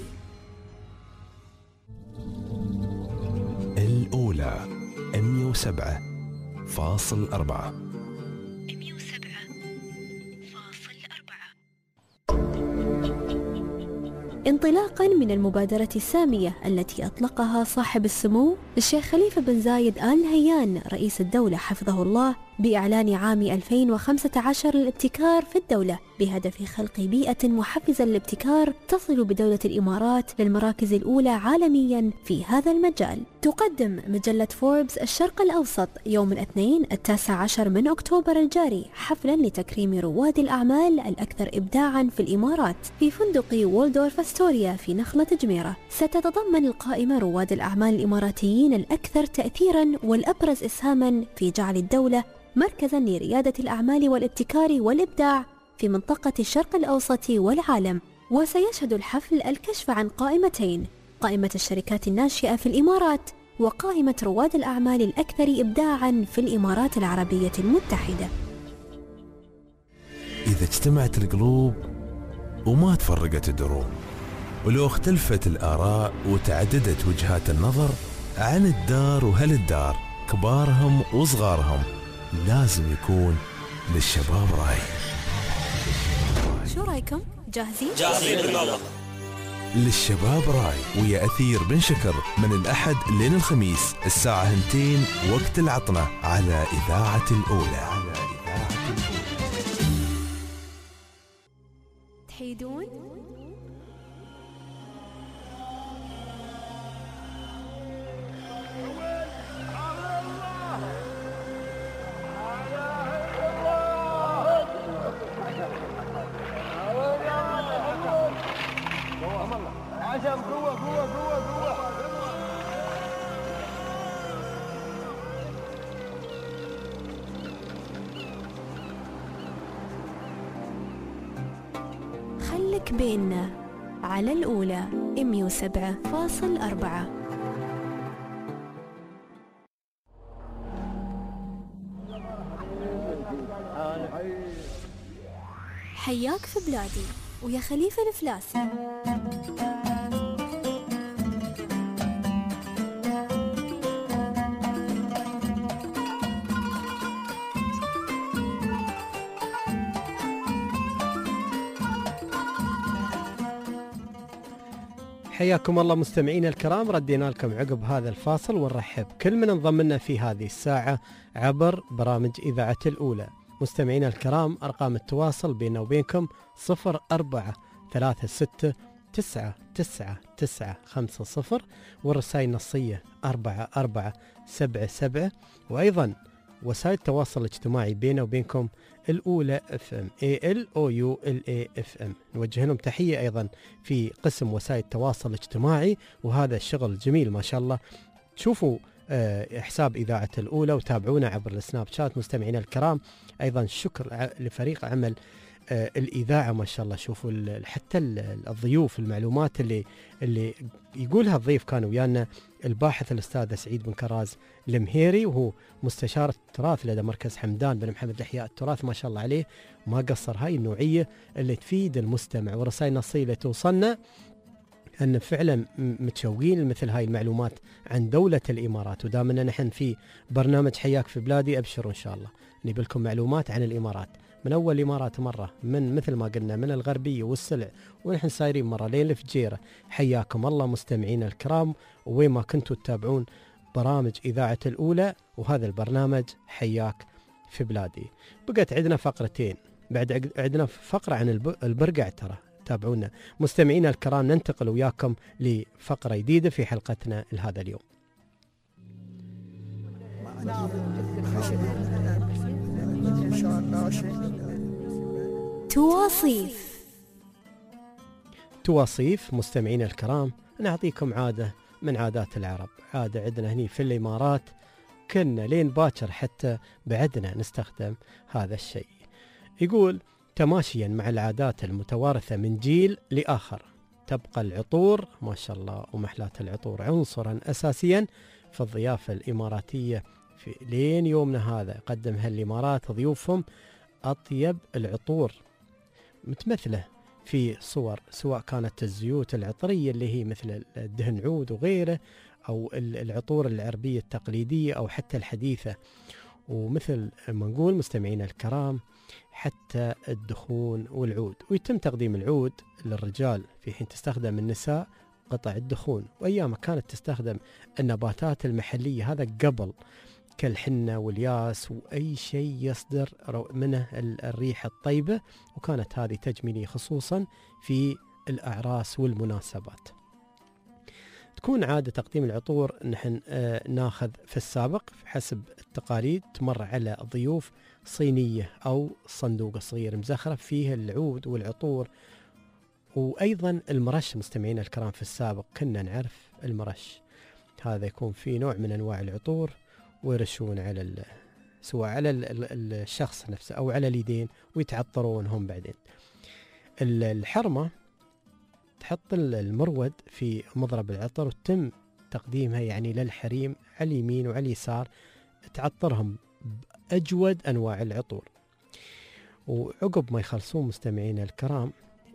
الأولى مئة وسبعة فاصل أربعة. مئة وسبعة فاصل أربعة. انطلاقا من المبادرة السامية التي أطلقها صاحب السمو الشيخ خليفة بن زايد آل نهيان رئيس الدولة حفظه الله بإعلان عام ألفين وخمسة عشر للابتكار في الدولة بهدف خلق بيئة محفزة للابتكار تصل بدولة الإمارات للمراكز الأولى عالميا في هذا المجال. تقدم مجلة فوربس الشرق الأوسط يوم الاثنين التاسع عشر من أكتوبر الجاري حفلا لتكريم رواد الأعمال الأكثر إبداعا في الإمارات في فندق وولدورف أستوريا في نخلة جميرة. ستتضمن القائمة رواد الأعمال الإماراتيين الأكثر تأثيرا والأبرز إسهاما في جعل الدولة مركزا لريادة الأعمال والابتكار والإبداع في منطقة الشرق الأوسط والعالم. وسيشهد الحفل الكشف عن قائمتين: قائمة الشركات الناشئة في الإمارات وقائمة رواد الأعمال الأكثر إبداعا في الإمارات العربية المتحدة. إذا اجتمعت القلوب وما تفرقت الدروب، ولو اختلفت الآراء وتعددت وجهات النظر عن الدار وهل الدار كبارهم وصغارهم، لازم يكون للشباب رأي. شو رأيكم؟ جاهزين؟ جاهزين بالله. للشباب رأي ويا أثير بن شكر من الأحد لين الخميس الساعة اثنتين وقت العطنة على إذاعة الأولى. تحيدون؟ خلك بيننا على الأولى مئة وسبعة فاصل أربعة. حياك في بلادي ويا خليفة الفلاسي. حياكم الله مستمعينا الكرام، ردينا لكم عقب هذا الفاصل ونرحب كل من انضم لنا في هذه الساعة عبر برامج إذاعة الأولى. مستمعينا الكرام، أرقام التواصل بيننا وبينكم صفر أربعة ثلاثة ستة تسعة تسعة تسعة خمسة صفر، والرسائل النصية أربعة أربعة سبعة سبعة، وأيضا وسائل التواصل الاجتماعي بيننا وبينكم الأولى اف ام اي ال او يو ال اي اف ام. نوجه لهم تحية أيضا في قسم وسائل التواصل الاجتماعي، وهذا الشغل جميل ما شاء الله. تشوفوا حساب إذاعة الأولى وتابعونا عبر السناب شات مستمعينا الكرام. أيضا شكر لفريق عمل الإذاعة ما شاء الله. شوفوا حتى الضيوف المعلومات اللي اللي يقولها الضيف كانوا ويانا الباحث الأستاذ سعيد بن كراز المهيري وهو مستشار التراث لدى مركز حمدان بن محمد لإحياء التراث ما شاء الله عليه. ما قصر. هاي النوعية اللي تفيد المستمع ورسائل نصية اللي توصلنا أن فعلا متشوقين لمثل هاي المعلومات عن دولة الإمارات. ودامنا نحن في برنامج حياك في بلادي أبشروا إن شاء الله نجيب لكم معلومات عن الإمارات من أول الإمارات مرة من مثل ما قلنا من الغربية والسلع ونحن سايرين مرة لين الفجيرة. حياكم الله مستمعينا الكرام وين ما كنتوا تتابعون برامج إذاعة الأولى وهذا البرنامج حياك في بلادي. بقت عندنا فقرتين بعد عندنا فقرة عن البرقع ترى تابعونا مستمعينا الكرام. ننتقل وياكم لفقرة جديدة في حلقتنا لهذا اليوم. تواصيف تواصيف مستمعينا الكرام. نعطيكم عادة من عادات العرب. عادة عندنا هني في الإمارات كنا لين باكر حتى بعدنا نستخدم هذا الشيء. يقول تماشيا مع العادات المتوارثة من جيل لآخر تبقى العطور ما شاء الله ومحلات العطور عنصرا أساسيا في الضيافة الإماراتية في لين يومنا هذا. قدمها الإمارات ضيوفهم أطيب العطور متمثلة في صور سواء كانت الزيوت العطرية اللي هي مثل الدهن عود وغيره أو العطور العربية التقليدية أو حتى الحديثة. ومثل ما نقول مستمعينا الكرام حتى الدخون والعود. ويتم تقديم العود للرجال في حين تستخدم النساء قطع الدخون. وأيام كانت تستخدم النباتات المحلية هذا قبل كالحنة والياس وأي شيء يصدر منه الريحة الطيبة. وكانت هذه تجميلية خصوصا في الأعراس والمناسبات. تكون عادة تقديم العطور نحن آه ناخذ في السابق حسب التقاليد تمر على ضيوف صينية أو صندوق صغير مزخرف فيه العود والعطور. وأيضا المرش مستمعين الكرام في السابق كنا نعرف المرش هذا يكون فيه نوع من أنواع العطور ويرشون على سواء على الشخص نفسه أو على اليدين ويتعطرون هم بعدين. الحرمة تحط المرود في مضرب العطر وتم تقديمها يعني للحريم على اليمين وعلى اليسار تعطرهم بأجود أنواع العطور. وعقب ما يخلصون مستمعين الكرام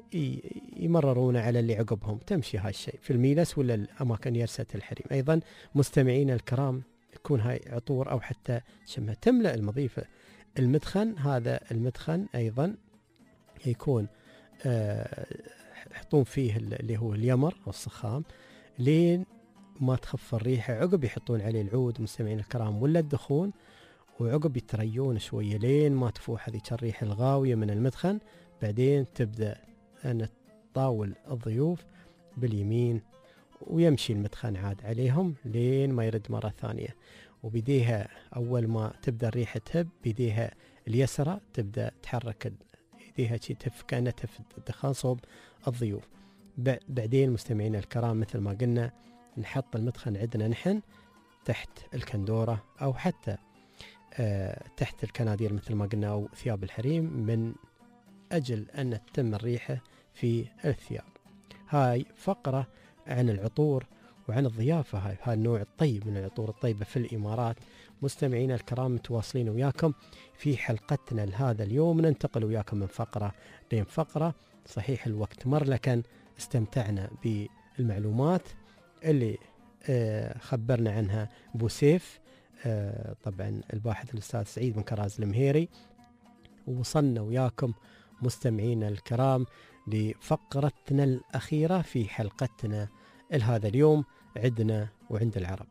يمررون على اللي عقبهم. تمشي هاي الشيء في الميلس ولا الأماكن يرسة الحريم. أيضا مستمعين الكرام يكون هاي عطور أو حتى شمها تملأ المضيفة. المدخن هذا المدخن أيضا يكون آه يحطون فيه اللي هو اليمر أو الصخام لين ما تخف الريحة. عقب يحطون عليه العود مستمعين الكرام ولا الدخون وعقب يتريون شوية لين ما تفوح هذيك الريحة الغاوية من المدخن. بعدين تبدأ أن تطاول الضيوف باليمين ويمشي المدخن عاد عليهم لين ما يرد مرة ثانية. وبديها أول ما تبدأ الريحة تهب بيديها اليسرى تبدأ تحرك يديها شي تف كأنها تف الدخان صوب الضيوف. بعدين مستمعين الكرام مثل ما قلنا نحط المدخن عندنا نحن تحت الكندورة أو حتى آه تحت الكنادير مثل ما قلنا أو ثياب الحريم من أجل أن تتم الريحة في الثياب. هاي فقرة عن العطور وعن الضيافة. هاي هاي النوع الطيب من العطور الطيبة في الإمارات. مستمعين الكرام متواصلين وياكم في حلقتنا لهذا اليوم. ننتقل وياكم من فقرة لين فقرة. صحيح الوقت مر لكن استمتعنا بالمعلومات اللي آه خبرنا عنها بوسيف آه طبعا الباحث الأستاذ سعيد بن كراز المهيري. ووصلنا وياكم مستمعين الكرام لفقرتنا الأخيرة في حلقتنا لهذا اليوم. عندنا وعند العرب.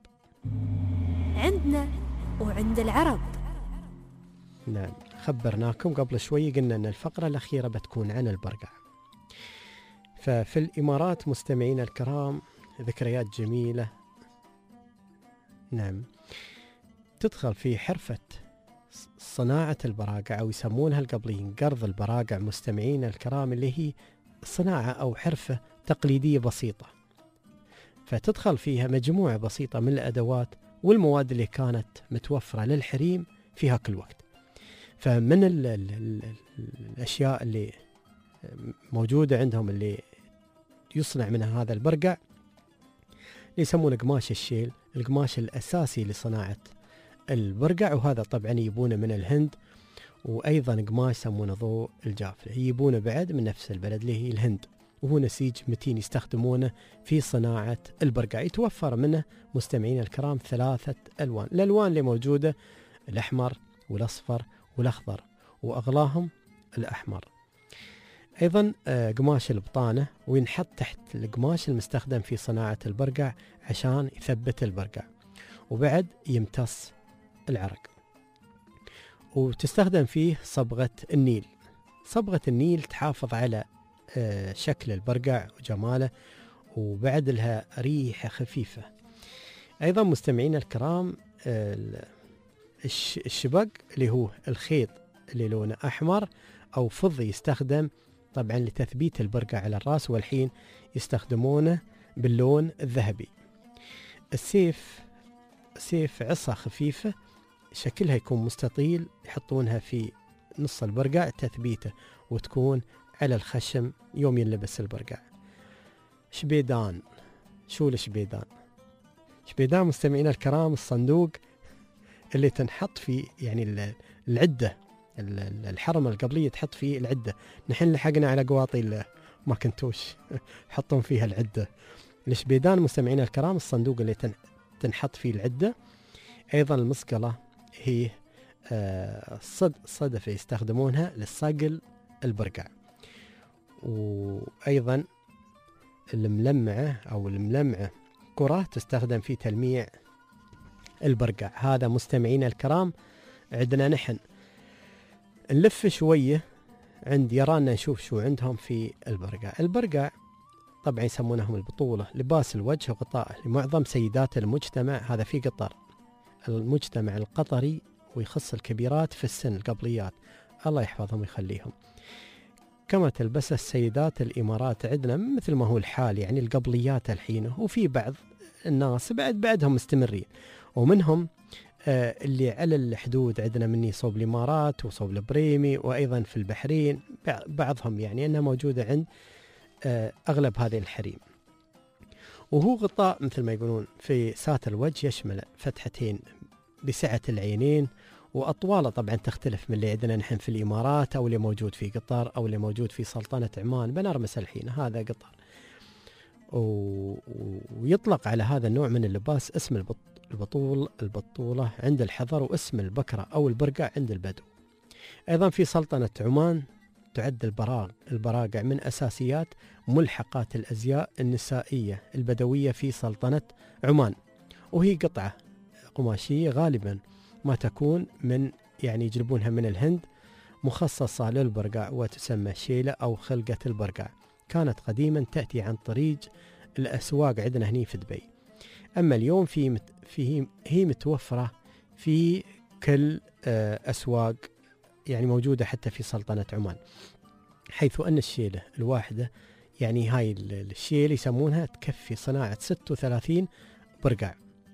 عندنا وعند العرب. نعم خبرناكم قبل شوي قلنا أن الفقرة الأخيرة بتكون عن البرقع. ففي الإمارات مستمعين الكرام ذكريات جميلة نعم تدخل في حرفة صناعة البراقع أو يسمونها القبليين قرض البراقع مستمعين الكرام اللي هي صناعة أو حرفة تقليدية بسيطة. فتدخل فيها مجموعة بسيطة من الأدوات والمواد اللي كانت متوفرة للحريم في هاك الوقت. فمن ال ال ال الأشياء اللي موجودة عندهم اللي يصنع منها هذا البرقع اللي يسمونه قماش الشيل، القماش الأساسي لصناعة البرقع، وهذا طبعا يجيبونه من الهند. وأيضا قماش يسمونه ضوء الجافلة يجيبونه بعد من نفس البلد اللي هي الهند، وهو نسيج متين يستخدمونه في صناعة البرقع. يتوفر منه مستمعين الكرام ثلاثة ألوان، الألوان اللي موجودة الأحمر والأصفر والأخضر، وأغلاهم الأحمر. أيضا قماش البطانة، وينحط تحت القماش المستخدم في صناعة البرقع عشان يثبت البرقع، وبعد يمتص العرق. وتستخدم فيه صبغة النيل. صبغة النيل تحافظ على شكل البرقع وجماله، وبعد لها ريحة خفيفة. أيضا مستمعين الكرام الشبق اللي هو الخيط اللي لونه أحمر أو فضي يستخدم طبعا لتثبيت البرقع على الرأس، والحين يستخدمونه باللون الذهبي. السيف سيف عصا خفيفة شكلها يكون مستطيل، يحطونها في نص البرقع تثبيته، وتكون على الخشم يوم ينلبس البرقع. شبيدان. شو الشبيدان؟ شبيدان مستمعين الكرام الصندوق اللي تنحط فيه يعني العدة، الحرمة القبلية تحط فيه العدة. نحن لحقنا على قواطي ما كنتوش حطون فيها العدة. الشبيدان مستمعين الكرام الصندوق اللي تنحط فيه العدة. أيضا المسقلة هي صد صدفة يستخدمونها للصقل البرقع. وأيضا الملمعة أو الملمعة كرة تستخدم في تلميع البرقع. هذا مستمعين الكرام عندنا. نحن نلف شوية عند يرانا نشوف شو عندهم في البرقع. البرقع طبعا يسمونهم البطولة، لباس الوجه وغطاءه لمعظم سيدات المجتمع، هذا في قطر، المجتمع القطري، ويخص الكبيرات في السن القبليات، الله يحفظهم ويخليهم. كما تلبسه السيدات الإمارات عندنا مثل ما هو الحال، يعني القبليات الحين، وفي بعض الناس بعد بعدهم مستمرين، ومنهم آه اللي على الحدود عندنا مني صوب الإمارات وصوب البريمي، وأيضا في البحرين بعضهم، يعني أنها موجودة عند آه أغلب هذه الحريم. وهو غطاء مثل ما يقولون في ساتر الوجه، يشمل فتحتين بسعة العينين، وأطواله طبعا تختلف من اللي عندنا نحن في الإمارات أو اللي موجود في قطر أو اللي موجود في سلطنة عمان بنرمس الحين، هذا قطر. و... ويطلق على هذا النوع من اللباس اسم البط... البطول البطولة عند الحضر، واسم البكرة أو البرقع عند البدو. أيضا في سلطنة عمان تعد البراغ البراقع من أساسيات ملحقات الأزياء النسائية البدوية في سلطنة عمان، وهي قطعة قماشية غالبا ما تكون من يعني يجلبونها من الهند، مخصصة للبرقع، وتسمى شيلة أو خلقة البرقع. كانت قديما تأتي عن طريق الأسواق عندنا هني في دبي، أما اليوم في, مت في هي متوفرة في كل أسواق، يعني موجودة حتى في سلطنة عمان، حيث أن الشيلة الواحدة يعني هاي الشيلة يسمونها تكفي صناعة ستة وثلاثين برقع.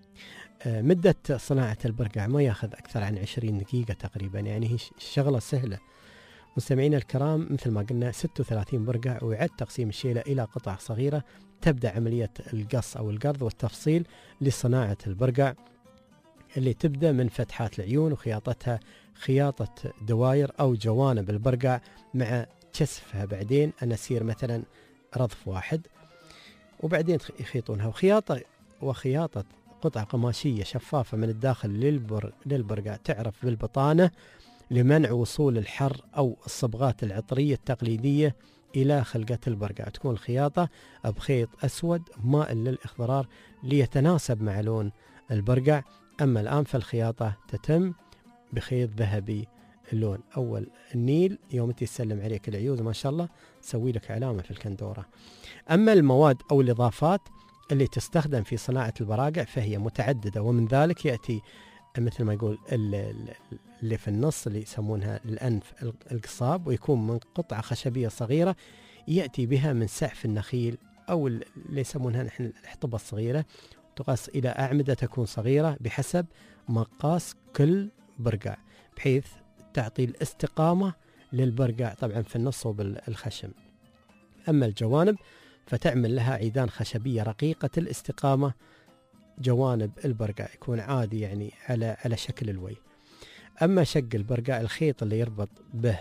مدة صناعة البرقع ما ياخذ أكثر عن عشرين دقيقة تقريبا، يعني هي شغلة سهلة. مستمعين الكرام مثل ما قلنا ستة وثلاثين برقع، ويعد تقسيم الشيلة إلى قطع صغيرة. تبدأ عملية القص أو القرض والتفصيل لصناعة البرقع، اللي تبدأ من فتحات العيون وخياطتها خياطة دواير أو جوانب البرقع مع كسفها، بعدين أن يصير مثلا رضف واحد، وبعدين يخيطونها وخياطة وخياطة قطعة قماشية شفافة من الداخل للبر للبرقع تعرف بالبطانة، لمنع وصول الحر أو الصبغات العطرية التقليدية إلى خلقة البرقع. تكون الخياطة بخيط أسود مائل للإخضرار ليتناسب مع لون البرقع. أما الآن فالخياطة تتم بخيط ذهبي اللون. أول النيل يوم تسلم عليك العيوز ما شاء الله تسوي لك علامة في الكندورة. أما المواد أو الإضافات اللي تستخدم في صناعة البراقع فهي متعددة، ومن ذلك يأتي مثل ما يقول اللي في النص اللي يسمونها الأنف القصاب، ويكون من قطعة خشبية صغيرة يأتي بها من سعف النخيل أو اللي يسمونها نحن الحطبة الصغيرة، تقص إلى أعمدة تكون صغيرة بحسب مقاس كل برقع، بحيث تعطي الاستقامة للبرقع طبعا في النص وبالخشم. أما الجوانب فتعمل لها عيدان خشبية رقيقة الاستقامة، جوانب البرقع يكون عادي يعني على على شكل الوي. أما شق البرقع، الخيط اللي يربط به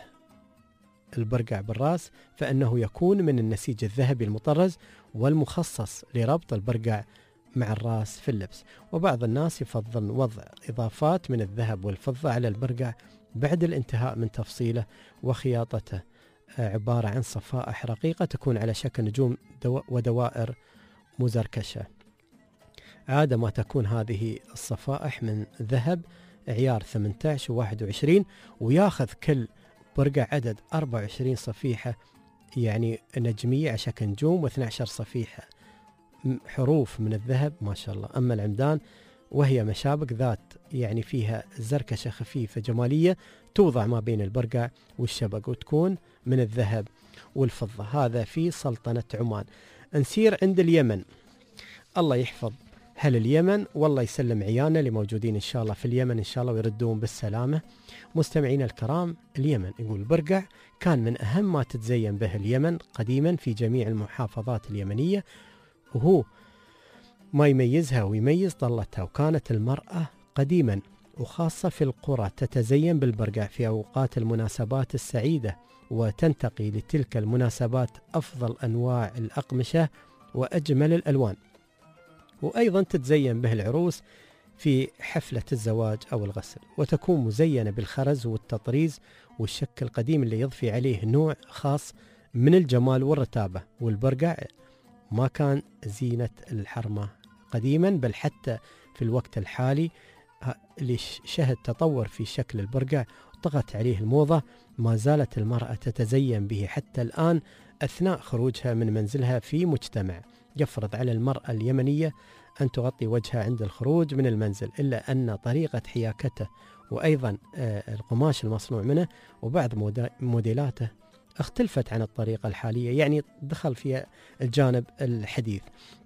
البرقع بالراس فإنه يكون من النسيج الذهبي المطرز والمخصص لربط البرقع مع الراس في اللبس. وبعض الناس يفضل وضع إضافات من الذهب والفضة على البرقع بعد الانتهاء من تفصيله وخياطته، عبارة عن صفائح رقيقة تكون على شكل نجوم دو ودوائر مزركشة. عادة ما تكون هذه الصفائح من ذهب عيار ثمانية عشر وواحد وعشرين، وياخذ كل برقع عدد أربعة وعشرين صفيحة يعني نجمية على شكل نجوم، واثني عشر صفيحة حروف من الذهب ما شاء الله. أما العمدان وهي مشابك ذات يعني فيها زركشة خفيفة جمالية توضع ما بين البرقع والشبك، وتكون من الذهب والفضة. هذا في سلطنة عمان. نسير عند اليمن. الله يحفظ هل اليمن، والله يسلم عيانا اللي موجودين إن شاء الله في اليمن إن شاء الله ويردون بالسلامة. مستمعين الكرام، اليمن يقول البرقع كان من أهم ما تتزين به اليمن قديما في جميع المحافظات اليمنية، وهو ما يميزها ويميز طلتها. وكانت المرأة قديما وخاصة في القرى تتزين بالبرقع في أوقات المناسبات السعيدة، وتنتقي لتلك المناسبات أفضل أنواع الأقمشة وأجمل الألوان. وأيضا تتزين به العروس في حفلة الزواج أو الغسل، وتكون مزينة بالخرز والتطريز والشك القديم اللي يضفي عليه نوع خاص من الجمال والرتابة. والبرقع ما كان زينة الحرمة قديما، بل حتى في الوقت الحالي اللي شهد تطور في شكل البرقع طغت عليه الموضة، ما زالت المرأة تتزين به حتى الآن أثناء خروجها من منزلها في مجتمع يفرض على المرأة اليمنية أن تغطي وجهها عند الخروج من المنزل، إلا أن طريقة حياكته وأيضا القماش المصنوع منه وبعض موديلاته اختلفت عن الطريقة الحالية، يعني دخل في الجانب الحديث.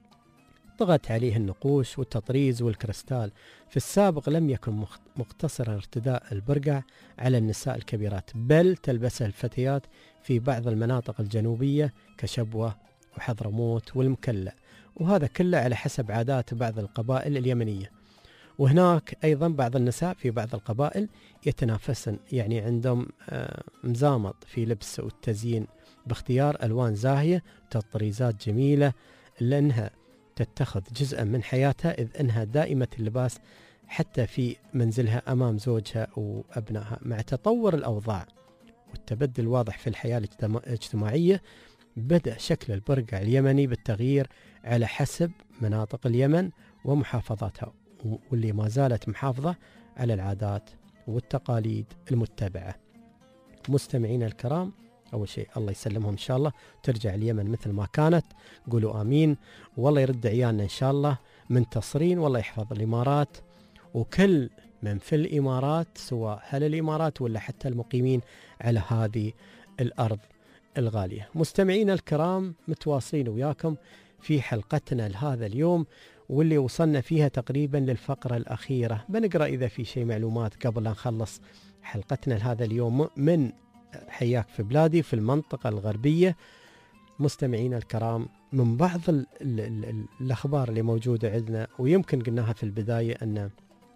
طغت عليه النقوش والتطريز والكريستال. في السابق لم يكن مقتصرا ارتداء البرقع على النساء الكبيرات، بل تلبسها الفتيات في بعض المناطق الجنوبية كشبوة وحضرموت والمكلا، وهذا كله على حسب عادات بعض القبائل اليمنية. وهناك أيضا بعض النساء في بعض القبائل يتنافسن، يعني عندهم مزامط في لبس والتزيين باختيار ألوان زاهية وتطريزات جميلة، لأنها تتخذ جزءا من حياتها، إذ أنها دائمة اللباس حتى في منزلها أمام زوجها وأبنائها. مع تطور الأوضاع والتبدل الواضح في الحياة الاجتماعية، بدأ شكل البرقع اليمني بالتغيير على حسب مناطق اليمن ومحافظاتها، واللي ما زالت محافظة على العادات والتقاليد المتبعة. مستمعين الكرام، أول شيء الله يسلمهم إن شاء الله، ترجع اليمن مثل ما كانت، قولوا آمين، والله يرد عيالنا إن شاء الله منتصرين، والله يحفظ الإمارات وكل من في الإمارات، سواء أهل الإمارات ولا حتى المقيمين على هذه الأرض الغالية. مستمعين الكرام، متواصلين وياكم في حلقتنا لهذا اليوم، واللي وصلنا فيها تقريبا للفقرة الأخيرة. بنقرأ إذا في شيء معلومات قبل أن نخلص حلقتنا لهذا اليوم من حياك في بلادي في المنطقة الغربية. مستمعين الكرام، من بعض ال ال ال الأخبار اللي موجودة عندنا، ويمكن قلناها في البداية، أن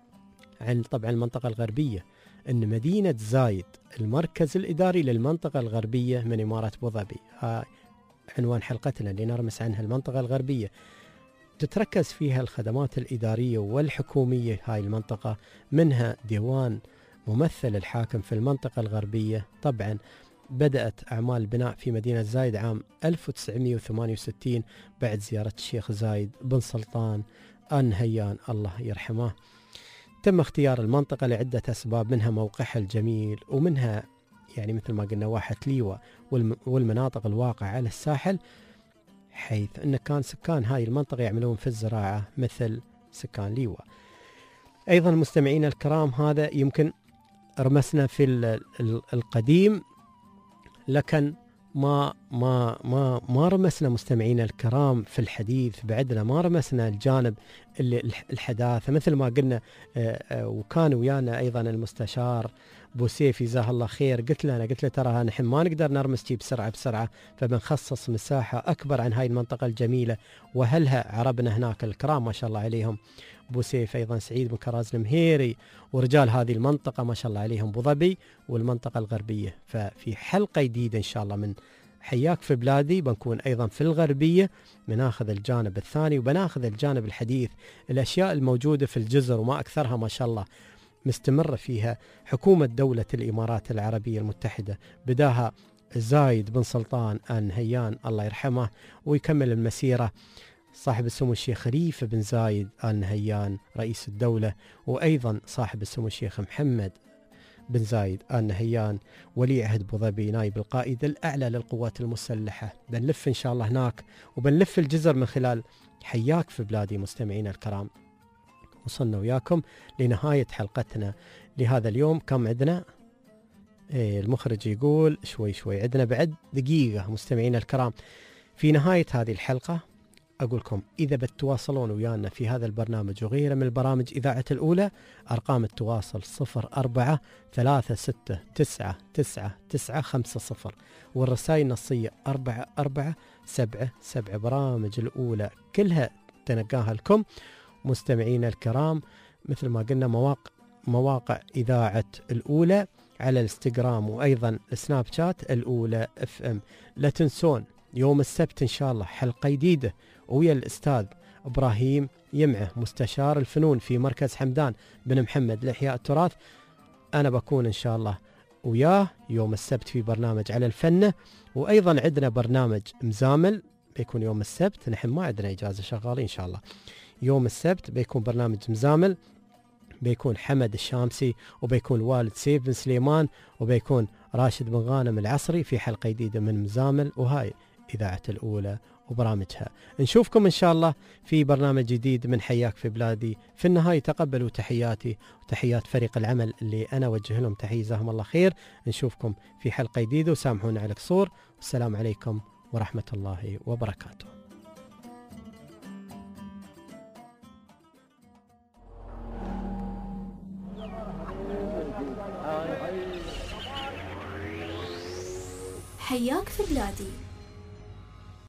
عن طبعا المنطقة الغربية، أن مدينة زايد المركز الإداري للمنطقة الغربية من إمارة أبو ظبي، ها عنوان حلقتنا اللي نرمس عنها المنطقة الغربية، تتركز فيها الخدمات الإدارية والحكومية هاي المنطقة، منها ديوان ممثل الحاكم في المنطقة الغربية. طبعا بدأت أعمال البناء في مدينة زايد عام ألف وتسعمئة وثمانية وستين بعد زيارة الشيخ زايد بن سلطان آل نهيان الله يرحمه. تم اختيار المنطقة لعدة أسباب، منها موقعها الجميل، ومنها يعني مثل ما قلنا واحة ليوة والمناطق الواقعة على الساحل، حيث أن كان سكان هاي المنطقة يعملون في الزراعة مثل سكان ليوة. أيضا مستمعين الكرام، هذا يمكن رمسنا في القديم، لكن ما ما ما ما رمسنا مستمعينا الكرام في الحديث بعدنا، ما رمسنا الجانب اللي الحداثة مثل ما قلنا. وكان ويانا أيضا المستشار بوسيف جزاه الله خير، قلت له أنا قلت له ترى نحن ما نقدر نرمس شيء بسرعة بسرعة، فبنخصص مساحة أكبر عن هاي المنطقة الجميلة وأهلها عربنا هناك الكرام ما شاء الله عليهم. بوسيف أيضا سعيد بن كراز المهيري ورجال هذه المنطقة ما شاء الله عليهم، أبو ظبي والمنطقة الغربية. ففي حلقة جديدة إن شاء الله من حياك في بلادي بنكون أيضا في الغربية، بناخذ الجانب الثاني وبناخذ الجانب الحديث، الأشياء الموجودة في الجزر وما أكثرها ما شاء الله مستمرة فيها حكومة دولة الإمارات العربية المتحدة، بداها زايد بن سلطان آل نهيان الله يرحمه، ويكمل المسيرة صاحب السمو الشيخ خليفة بن زايد آل نهيان رئيس الدولة، وأيضا صاحب السمو الشيخ محمد بن زايد آل نهيان ولي عهد أبو ظبي نائب القائد الأعلى للقوات المسلحة. بنلف إن شاء الله هناك وبنلف الجزر من خلال حياك في بلادي. مستمعينا الكرام، وصلنا وياكم لنهاية حلقتنا لهذا اليوم. كم عندنا؟ إيه المخرج يقول شوي شوي، عندنا بعد دقيقة. مستمعينا الكرام، في نهاية هذه الحلقة أقولكم إذا بتواصلون ويانا في هذا البرنامج وغيره من البرامج إذاعة الأولى، أرقام التواصل صفر أربعة ثلاثة ستة تسعة تسعة تسعة خمسة صفر، والرسائل النصية أربعة أربعة سبعة سبعة. برامج الأولى كلها تنقاها لكم مستمعين الكرام. مثل ما قلنا مواقع مواقع إذاعة الأولى على الانستغرام وأيضا سناب شات الأولى اف ام. لا تنسون يوم السبت إن شاء الله حلقة جديدة ويا الأستاذ إبراهيم يمعه مستشار الفنون في مركز حمدان بن محمد لإحياء التراث. أنا بكون إن شاء الله وياه يوم السبت في برنامج على الفنة، وأيضا عندنا برنامج مزامل بيكون يوم السبت، نحن ما عندنا إجازة شغالين إن شاء الله. يوم السبت بيكون برنامج مزامل، بيكون حمد الشامسي وبيكون والد سيف بن سليمان وبيكون راشد بن غانم العصري في حلقة جديدة من مزامل، وهاي إذاعة الأولى وبرامجها. نشوفكم إن شاء الله في برنامج جديد من حياك في بلادي. في النهاية تقبلوا تحياتي وتحيات فريق العمل اللي أنا أوجه لهم تحية جزاهم الله خير. نشوفكم في حلقة جديدة وسامحونا على القصور، والسلام عليكم ورحمة الله وبركاته. حياك في بلادي